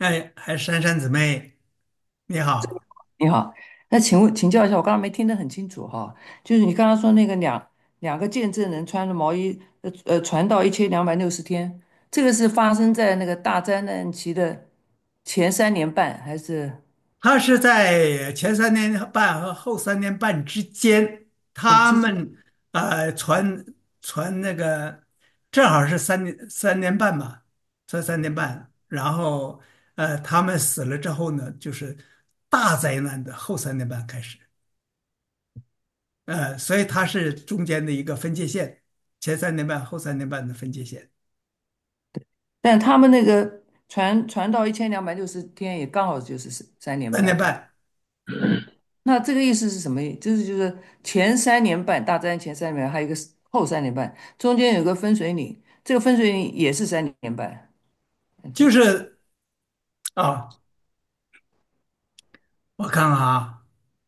B: 哎，还珊珊姊妹，你好。
C: 你好，那请教一下，我刚刚没听得很清楚哈，就是你刚刚说那个两个见证人穿着毛衣，传道1260天，这个是发生在那个大灾难期的前3年半，还是
B: 他是在前3年半和后3年半之间，他
C: 之间？
B: 们传那个正好是三年半吧，传3年半，然后他们死了之后呢，就是大灾难的后3年半开始，所以它是中间的一个分界线，前3年半后3年半的分界线，
C: 但他们那个传到1260天，也刚好就是3年半。
B: 三年半
C: 那这个意思是什么意？就是前3年半，大灾难前3年半，还有一个是后3年半，中间有个分水岭，这个分水岭也是3年半。
B: 就是啊，我看看啊。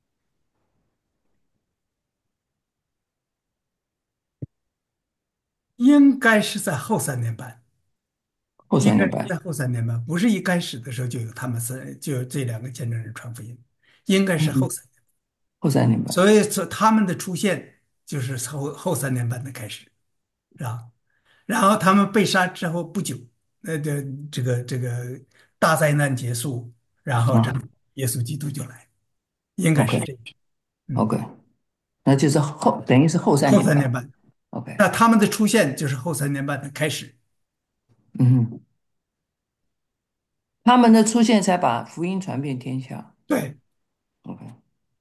B: 应该是在后三年半，
C: 后三年半。
B: 应该是在后三年半，不是一开始的时候就有他们就有这两个见证人传福音，应该是后
C: 嗯，
B: 三年。
C: 后三年半。
B: 所以说他们的出现就是后3年半的开始，是吧？然后他们被杀之后不久，这个大灾难结束，然后这
C: 啊
B: 个耶稣基督就来，应该是
C: ，OK
B: 这样。嗯，
C: OK，那就是等于是后三
B: 后
C: 年半。
B: 三年半，
C: OK。
B: 那他们的出现就是后3年半的开始。
C: 嗯，他们的出现才把福音传遍天下。
B: 对。
C: OK。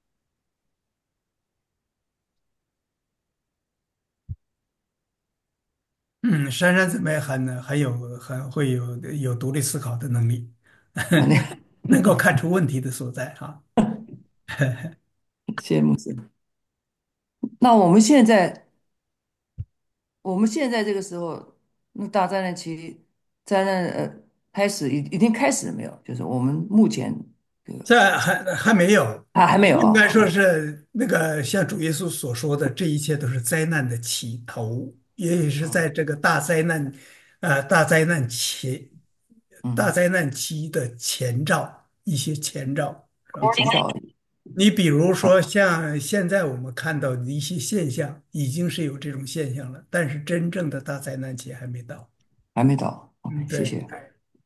B: 嗯，珊珊姊妹很会有独立思考的能力，
C: 啊，那
B: 能够看出问题的所在哈。
C: 谢谢牧师。那我们现在这个时候，那大灾难期灾难开始已经开始了没有？就是我们目前这个
B: 这还没有，
C: 还没有啊。
B: 应该说
C: OK。
B: 是那个像主耶稣所说的，这一切都是灾难的起头，也是在这个大灾难前大
C: 嗯，
B: 灾难期的前兆，一些前兆。
C: 也见到了。
B: 你比如说，
C: 好，
B: 像现在我们看到的一些现象，已经是有这种现象了，但是真正的大灾难期还没到。
C: 还没到。OK，
B: 嗯，对。
C: 谢谢。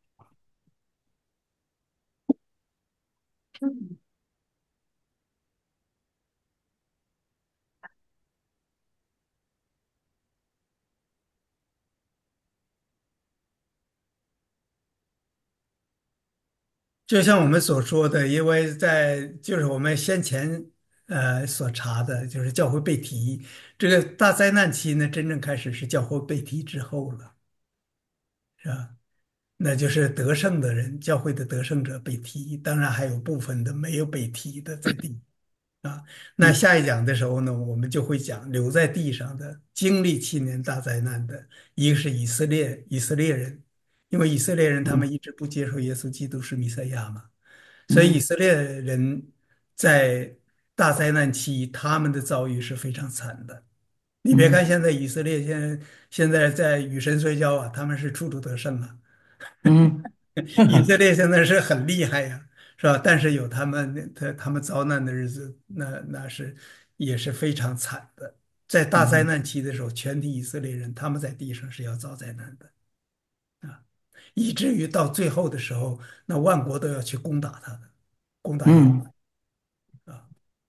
B: 就像我们所说的，因为就是我们先前所查的，就是教会被提，这个大灾难期呢，真正开始是教会被提之后了，是吧？那就是得胜的人，教会的得胜者被提，当然还有部分的没有被提的在地。啊，那
C: 嗯
B: 下一讲的时候呢，我们就会讲留在地上的经历7年大灾难的，一个是以色列人，因为以色列人他们
C: 嗯
B: 一直不接受耶稣基督是弥赛亚嘛，所以以
C: 嗯
B: 色列人在大灾难期他们的遭遇是非常惨的。你别看
C: 嗯
B: 现在以色列现在在与神摔跤啊，他们是处处得胜啊。
C: 嗯。
B: 以色列现在是很厉害呀，是吧？但是有他们遭难的日子，那是也是非常惨的。在大灾
C: 嗯
B: 难期的时候，全体以色列人他们在地上是要遭灾难的啊，以至于到最后的时候，那万国都要去攻打他的，攻打耶路
C: 嗯，
B: 啊。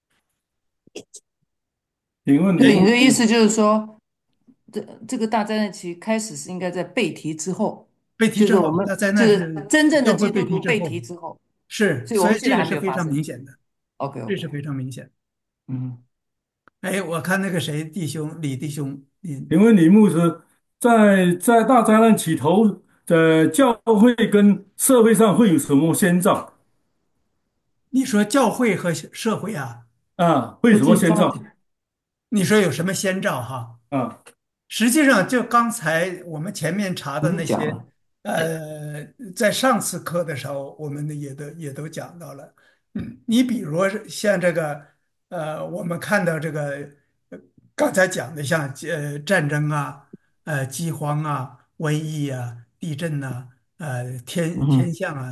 D: 请问
C: 所以你
D: 你
C: 的意思就是说，这个大灾难期开始是应该在被提之后，
B: 被提之后，
C: 就是我们
B: 大灾
C: 就是
B: 难是
C: 真正的
B: 教会被
C: 基督徒被
B: 提之后，
C: 提之后，
B: 是，
C: 所以我
B: 所以
C: 们现在还
B: 这个是非常
C: 没有发生。
B: 明显的，
C: OK
B: 这
C: OK。
B: 是非常明显。
C: 嗯。
B: 哎，我看那个谁弟兄李弟兄，
D: 请问李牧师，在大灾难起头，教会跟社会上会有什么先兆
B: 你说教会和社会啊？
D: 啊？会有什么
C: 不进
D: 先兆
B: 你说有什么先兆哈？
D: 啊？
B: 实际上，就刚才我们前面查
C: 已
B: 的那些，
C: 经讲了。
B: 在上次课的时候，我们也都讲到了。你比如说像这个，我们看到这个，呃刚才讲的像战争啊，饥荒啊，瘟疫啊，地震呐、天
C: 嗯
B: 象啊。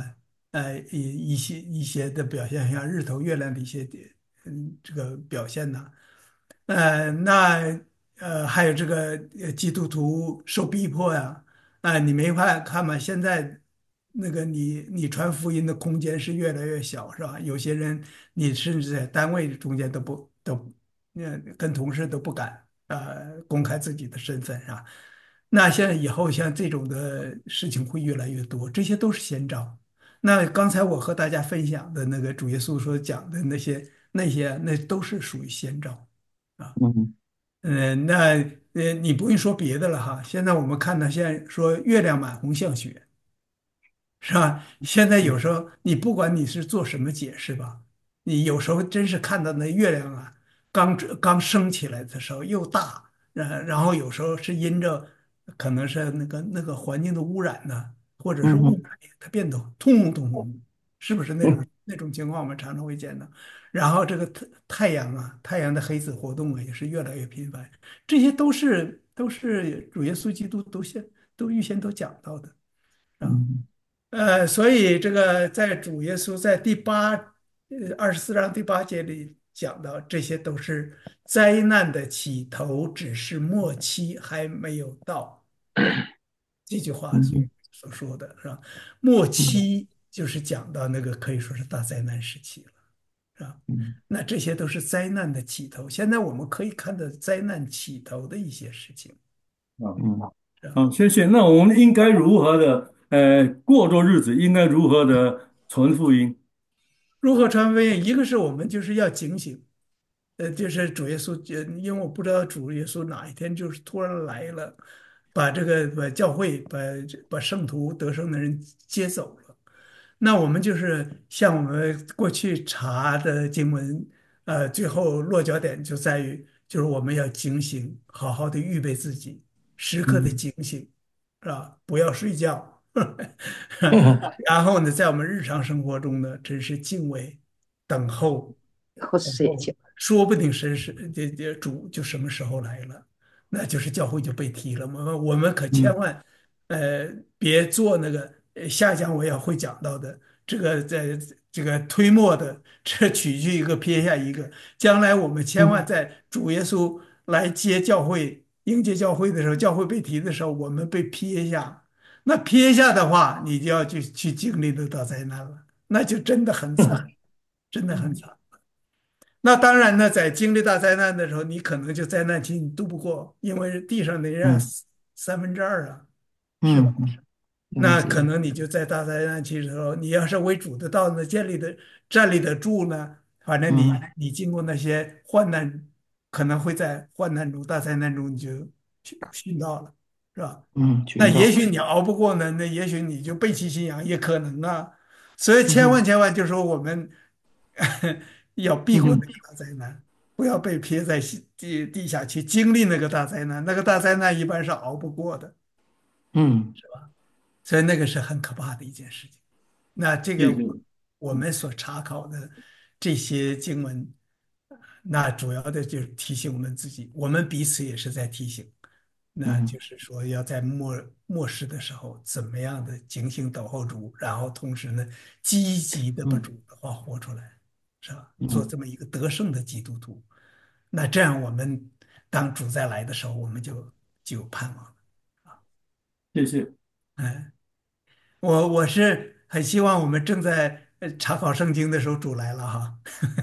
B: 一些的表现，像日头、月亮的一些这个表现呢。那还有这个基督徒受逼迫呀，你没看吗？现在那个你传福音的空间是越来越小，是吧？有些人你甚至在单位中间跟同事都不敢公开自己的身份，是吧？那现在以后像这种的事情会越来越多，这些都是先兆。那刚才我和大家分享的那个主耶稣所讲的那些，那都是属于先兆。啊。
C: 嗯
B: 那你不用说别的了哈。现在我们看到，现在说月亮满红像雪，是吧？现在有时候你不管你是做什么解释吧，你有时候真是看到那月亮啊，刚升起来的时候又大，然后有时候是因着可能是那个环境的污染呢，或者是雾
C: 嗯
B: 霾，它变得通红通红，是不是那种情况我们常常会见到？然后这个太阳啊，太阳的黑子活动啊，也是越来越频繁，这些都是主耶稣基督都预先都讲到的。啊。
C: 嗯
B: 所以这个在主耶稣在24章第8节里讲到，这些都是灾难的起头，只是末期还没有到。这句话
C: 嗯
B: 所说的是吧？末
C: 嗯
B: 期就是讲到那个可以说是大灾难时期了，是吧？
C: 嗯
B: 那这些都是灾难的起头，现在我们可以看到灾难起头的一些事情，
D: 啊，
C: 嗯
B: 是吧？
D: 好，谢谢。那我们应该如何的过着日子？应该如何的传福音？
B: 如何传福音？一个是我们就是要警醒，就是主耶稣，因为我不知道主耶稣哪一天就是突然来了，把教会、把圣徒得胜的人接走了。那我们就是像我们过去查的经文，最后落脚点就在于，就是我们要警醒，好好的预备自己，时刻的
C: 嗯
B: 警醒，是吧？不要睡觉。然后呢，在我们日常生活中呢，真是敬畏、等候。
E: 后
B: 然后
E: 世也就
B: 说不定这主就什么时候来了，那就是教会就被提了嘛。我们可千
C: 嗯
B: 万呃别做那个下讲我也会讲到的这个在这个推磨的，这取去一个撇下一个。将来我们千万
C: 嗯
B: 在主耶稣来接教会、迎接教会的时候，教会被提的时候，我们被撇下。那撇下的话，你就要去经历那大灾难了，那就真的很惨，真的很
A: 嗯
B: 惨。那当然呢，在经历大灾难的时候，你可能就灾难期你度不过，因为地上的人
C: 嗯
B: 2/3啊，是吧？
C: 嗯嗯，了
B: 那
C: 解。
B: 可能你就在大灾难期的时候，你要是为主的道呢站立得住呢，反正你
C: 嗯
B: 你经过那些患难，可能会在患难中、大灾难中你就殉道了，是吧？
C: 嗯，
B: 那
C: 寻道。
B: 也许你熬不过呢，那也许你就背弃信仰，也可能啊。所以千万
C: 嗯哼
B: 千万就说我们要避
C: 嗯哼
B: 过那个大灾难，不要被撇在地下去经历那个大灾难。那个大灾难一般是熬不过的，
C: 嗯
B: 所以那个是很可怕的一件事情。那这个
D: 谢谢。
B: 我们所查考的这些经文，那主要的就是提醒我们自己，我们彼此也是在提醒。那
C: 嗯
B: 就是说，要在末世的时候，怎么样的警醒等候主，然后同时呢，积极的把
C: 嗯
B: 主的话活出来，是吧？做
C: 嗯，
B: 这么一个得胜的基督徒。那这样，我们当主再来的时候，我们就有盼望了。
D: 谢谢。
B: 嗯，我是很希望我们正在查考圣经的时候，主来了哈。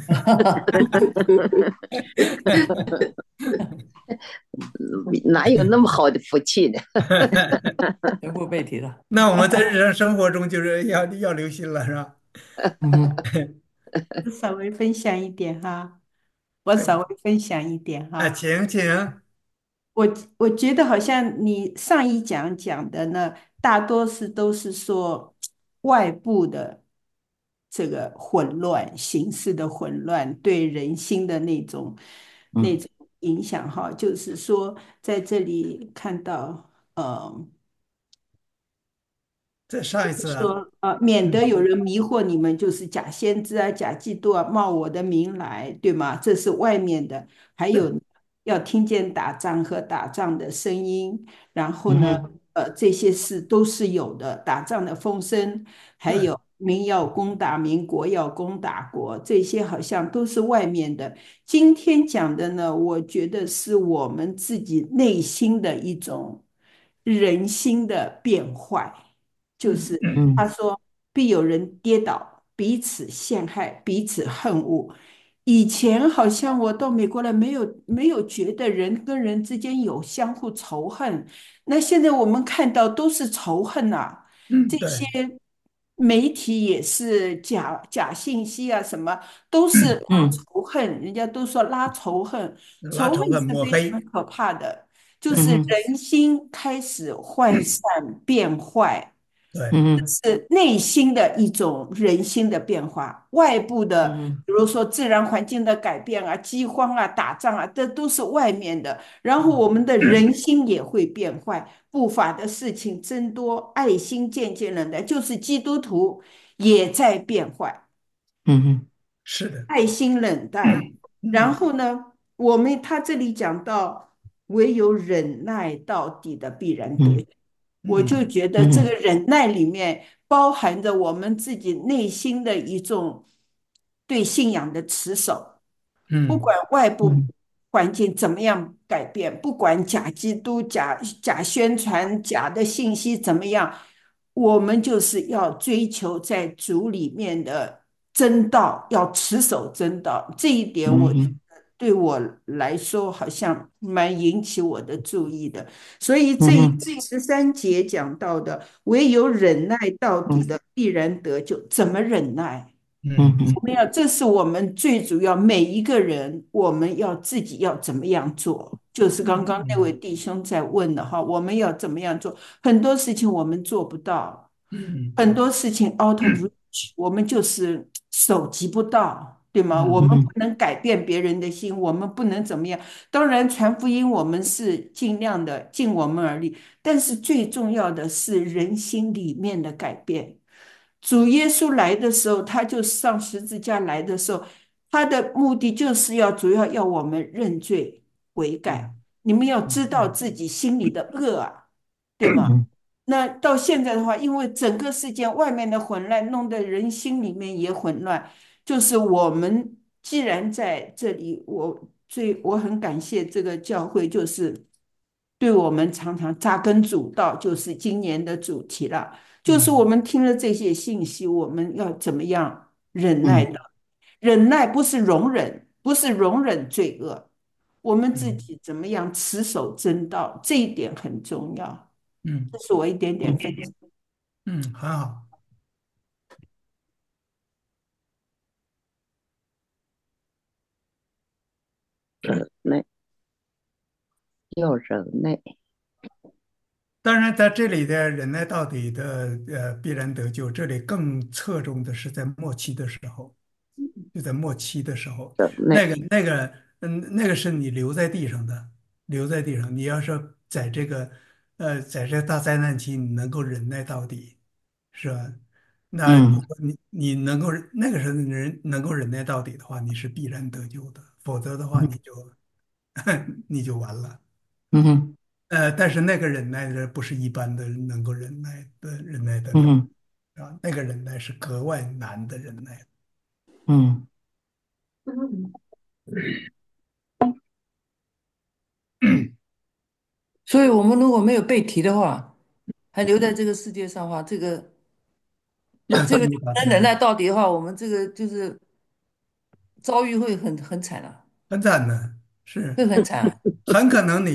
E: 哪有那么好的福气呢？
C: 全部被提了。
B: 那我们在日常生活中就是要留心了，是吧？
C: 嗯哼
A: 稍微分享一点哈，我稍微分享一点哈。
B: 请。
A: 我我觉得好像你上一讲的呢，大多是都是说外部的这个混乱、形式的混乱对人心的那
C: 嗯
A: 种影响哈，就是说在这里看到，
B: 在上一次啊。
A: 说免得
B: 嗯。
A: 有人迷惑你们，就是假先知啊、假基督啊，冒我的名来，对吗？这是外面的，还
B: 对。
A: 有要听见打仗和打仗的声音，然后呢，
C: 嗯哼
A: 这些事都是有的，打仗的风声，还
B: 对。
A: 有民要攻打民，国要攻打国，这些好像都是外面的。今天讲的呢，我觉得是我们自己内心的一种人心的变坏。就是他
C: 嗯
A: 说，必有人跌倒，彼此陷害，彼此恨恶。以前好像我到美国来，没有觉得人跟人之间有相互仇恨，那现在我们看到都是仇恨呐、这
B: 嗯，
A: 些
B: 对，
A: 媒体也是假信息啊，什么都是拉
C: 嗯
A: 仇恨，人家都说拉仇恨，仇恨
B: 拉仇恨
A: 是非常
B: 抹黑，
A: 可怕的，就是
C: 嗯
A: 人心开始涣散变坏。
B: 对，
C: 嗯
A: 是内心的一种人心的变化，外部的，
C: 嗯
A: 比如说自然环境的改变啊、饥荒啊、打仗啊，这都是外面的。然后我们的人心也会变坏，不法的事情增多，爱心渐渐冷淡，就是基督徒也在变坏。
C: 嗯
B: 是的，
A: 爱心冷淡。然
B: 嗯
A: 后呢，他这里讲到，唯有忍耐到底的必然得。
C: 嗯
A: 我就
B: 嗯
A: 觉得这个
C: 嗯
A: 忍耐里面包含着我们自己内心的一种对信仰的持守。不
B: 嗯
A: 管外部
C: 嗯
A: 环境怎么样改变，不管假基督、假宣传、假的信息怎么样，我们就是要追求在主里面的真道，要持守真道。这一点，我觉
C: 嗯
A: 得对我来说好像蛮引起我的注意的。所以这
C: 嗯
A: 13节讲到的，唯有忍耐到底
C: 嗯
A: 的，必然得救。怎么忍耐？
B: 嗯
C: 嗯
A: 没有，这是我们最主要，每一个人，我们要自己要怎么样做？就是刚刚那位
B: 嗯
A: 弟兄在问的哈，我们要怎么样做？很多事情我们做不到，
B: 嗯
A: 很多事情 out of reach，我们就是手及不到，对吗？我们
C: 嗯
A: 不能改变别人的心，我们不能怎么样。当然，传福音我们是尽量的尽我们而力，但是最重要的是人心里面的改变。主耶稣来的时候，他就上十字架来的时候，他的目的就是主要要我们认罪悔改。
B: 嗯
A: 你们要知道
B: 嗯
A: 自己心里的恶啊，对吗？
C: 嗯
A: 那到现在的话，因为整个世界外面的混乱，弄得人心里面也混乱。就是我们既然在这里，我很感谢这个教会，就是对我们常常扎根主道，就是今年的主题了。就是我
B: 嗯
A: 们听了这些信息，我们要怎么样忍耐
C: 嗯
A: 的？忍耐不是容忍，不是容忍罪恶，我们自
B: 嗯
A: 己怎么样持守真道，这一点很重要。这
B: 嗯
A: 是我一点点分享。
B: 嗯，很好。
E: 耐要忍耐。
B: 当然，在这里的忍耐到底的必然得救，这里更侧重的是在末期的时候，就在末期的时候，
E: 忍耐。
B: 那个是你留在地上的，留在地上。你要是在这大灾难期，你能够忍耐到底，是吧？那如
C: 嗯
B: 果你能够那个时候的人能够忍耐到底的话，你是必然得救的，否则的话你就完了。
C: 嗯
B: 但是那个忍耐的不是一般的能够忍耐得了
C: 嗯
B: 啊，那个忍耐是格外难的忍耐。
C: 嗯，所以我们如果没有被提的话，还留在这个世界上的话，这个
B: 要经历大灾难，
C: 能忍耐到底的话，我们这个就是遭遇会很惨啊，
B: 很惨的，是
C: 会很惨啊。
B: 很可能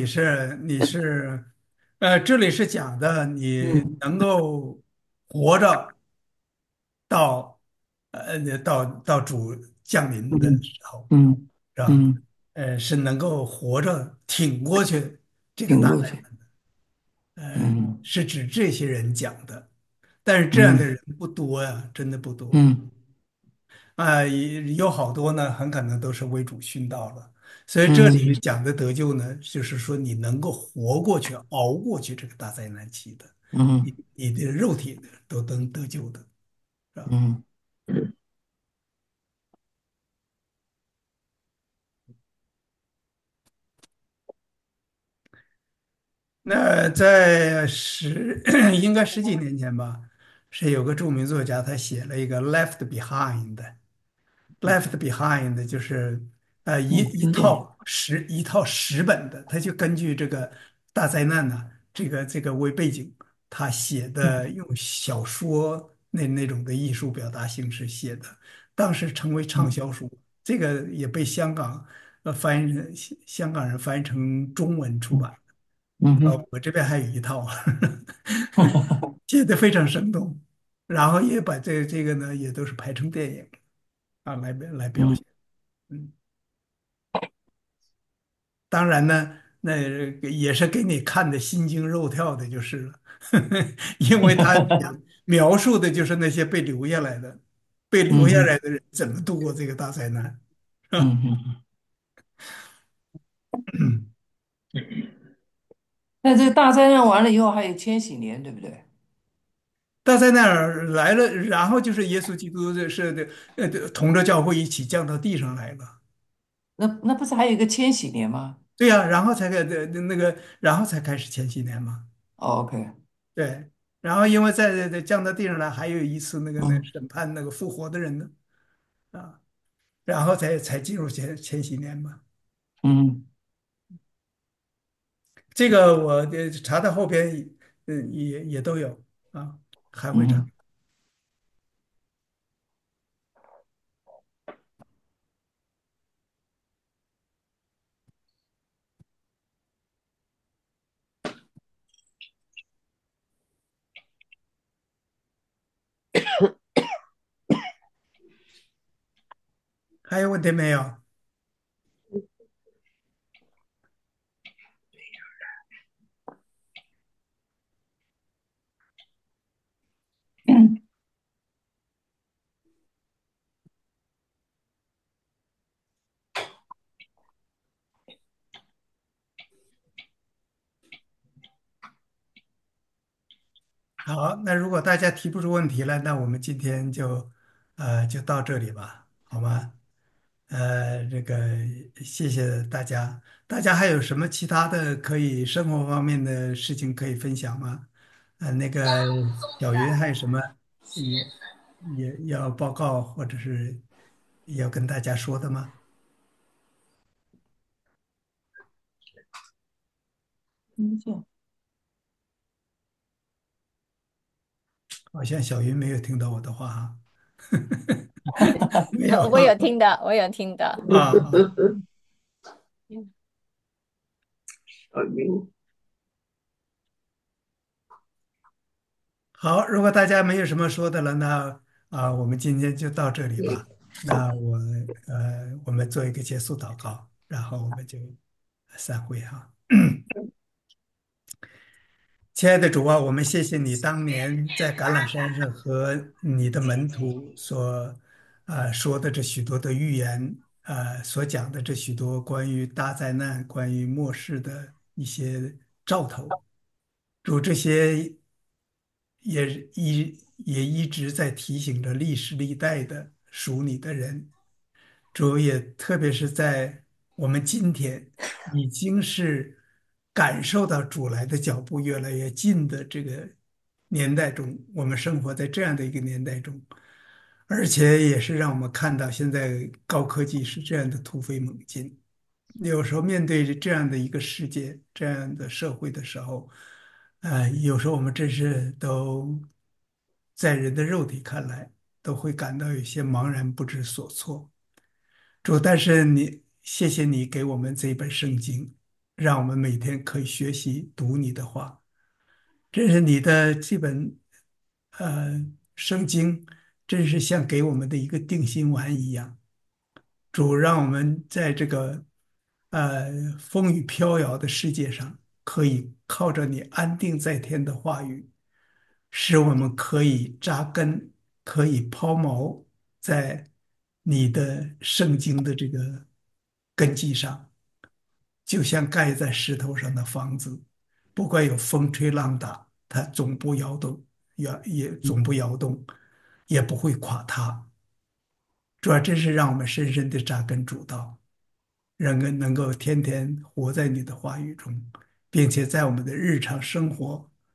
B: 这里是讲的你
C: 嗯
B: 能够活着到到主降临的
C: 嗯
B: 时候，
C: 嗯
B: 是吧？
C: 嗯，
B: 是能够活着挺过去这个大灾
C: 挺过去。嗯
B: 是指这些人讲的，但是这样的
C: 嗯
B: 人不多呀，真的不多
C: 嗯
B: 也有好多呢，很可能都是为主殉道了。所以这里
C: 嗯
B: 讲的得救呢，就是说你能够活过去、熬过去这个大灾难期的，
C: 嗯
B: 你的肉体都能得救的，是吧？
C: 嗯，
B: 那在应该十几年前吧， 是有个著名作家，他写了一个《Left Behind》。Left Behind 就是一
C: 嗯，
B: 一
C: 听过。
B: 套十本的，他就根据这个大灾难呢、这个为背景，他写的
C: 嗯
B: 用小说那种的艺术表达形式写的，当时成为畅
C: 嗯
B: 销书。这个也被翻译成香港人翻译成中文出
C: 嗯
B: 版。
C: 嗯哼。
B: 我这边还有一套，写的非常生动，然后也把这个呢也都是拍成电影啊来表
C: 嗯
B: 现。嗯。当然呢，那也是给你看的心惊肉跳的，就是了，因为他讲描述的就是那些被留
C: 嗯哼。
B: 下来的人怎么度过这个大灾难。
C: 嗯哼。那这个大灾难完了以后，还有千禧年，对不对？
B: 大灾难来了，然后就是耶稣基督同着教会一起降到地上来了。
C: 那不是还有一个千禧年吗？
B: 对呀，然后才开那个，然后才开始千禧年嘛。
C: 哦，OK。
B: 对，然后因为在降到地上来，还有一次那个
C: 嗯
B: 审判那个复活的人呢。啊。然后才进入千禧年嘛。
C: 嗯
B: 这个我查到后边，也都有啊，还会查。
C: 嗯
B: 还有问题没有？
C: 嗯。
B: 好，那如果大家提不出问题来，那我们今天就到这里吧，好吗？这个谢谢大家。大家还有什么其他的可以生活方面的事情可以分享吗？那个小云还有什么也也要报告或者是要跟大家说的吗？
C: 听见。
B: 好像小云没有听到我的话哈。没有
F: 我有听的，我有听的。
B: 啊。好，如果大家没有什么说的了，那我们今天就到这里吧。那我们做一个结束祷告，然后我们就散会哈。亲爱的主啊，我们谢谢你当年在橄榄山上和你的门徒说的这许多的预言，所讲的这许多关于大灾难、关于末世的一些兆头。主，这些也一直在提醒着历史历代的属你的人。主也特别是在我们今天已经是感受到主来的脚步越来越近的这个年代中，我们生活在这样的一个年代中，而且也是让我们看到现在高科技是这样的突飞猛进。有时候面对着这样的一个世界、这样的社会的时候，有时候我们真是都在人的肉体看来，都会感到有些茫然不知所措。主，但是谢谢你给我们这一本圣经，让我们每天可以学习读你的话。真是你的这本圣经，真是像给我们的一个定心丸一样。主，让我们在这个风雨飘摇的世界上，可以靠着你安定在天的话语，使我们可以扎根，可以抛锚在你的圣经的这个根基上，就像盖在石头上的房子，不管有风吹浪打，它总不摇动，也总不摇动，也不会垮塌。主要真是让我们深深的扎根主道。人们能够天天活在你的话语中，并且在我们的日常生活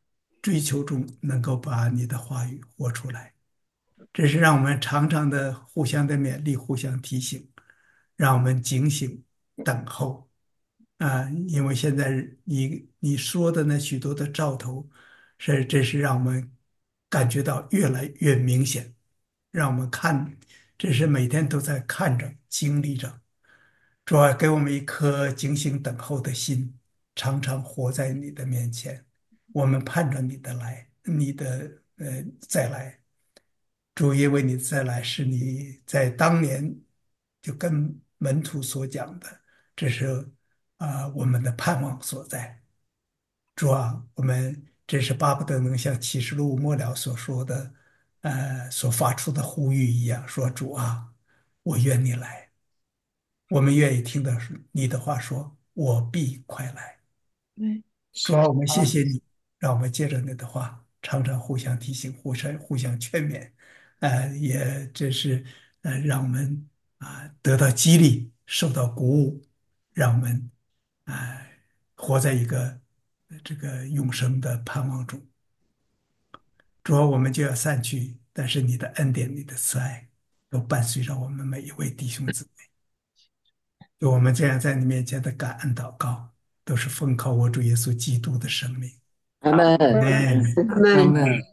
B: 追求中能够把你的话语活出来。这是让我们常常的互相的勉励，互相提醒，让我们警醒等候因为现在你说的那许多的兆头，这是让我们感觉到越来越明显，让我们看，这是每天都在看着、经历着。主要给我们一颗警醒等候的心，常常活在你的面前。我们盼着你的再来。主，因为你再来是你在当年就跟门徒所讲的，这是我们的盼望所在。主啊，我们真是巴不得能像启示录末了所说的，所发出的呼吁一样，说主啊，我愿你来。我们愿意听到你的话说，我必快来。
E: 对，
B: 主啊，我们谢谢你，让我们借着你的话，常常互相提醒，互相劝勉，也真是让我们得到激励，受到鼓舞，让我们啊、活在一个这个永生的盼望中。主啊，我们就要散去，但是你的恩典、你的慈爱都伴随着我们每一位弟兄姊妹。就我们这样在你面前的感恩祷告，都是奉靠我主耶稣基督的生命。
E: 阿门，
B: 阿门。
E: 阿门。
C: 阿门。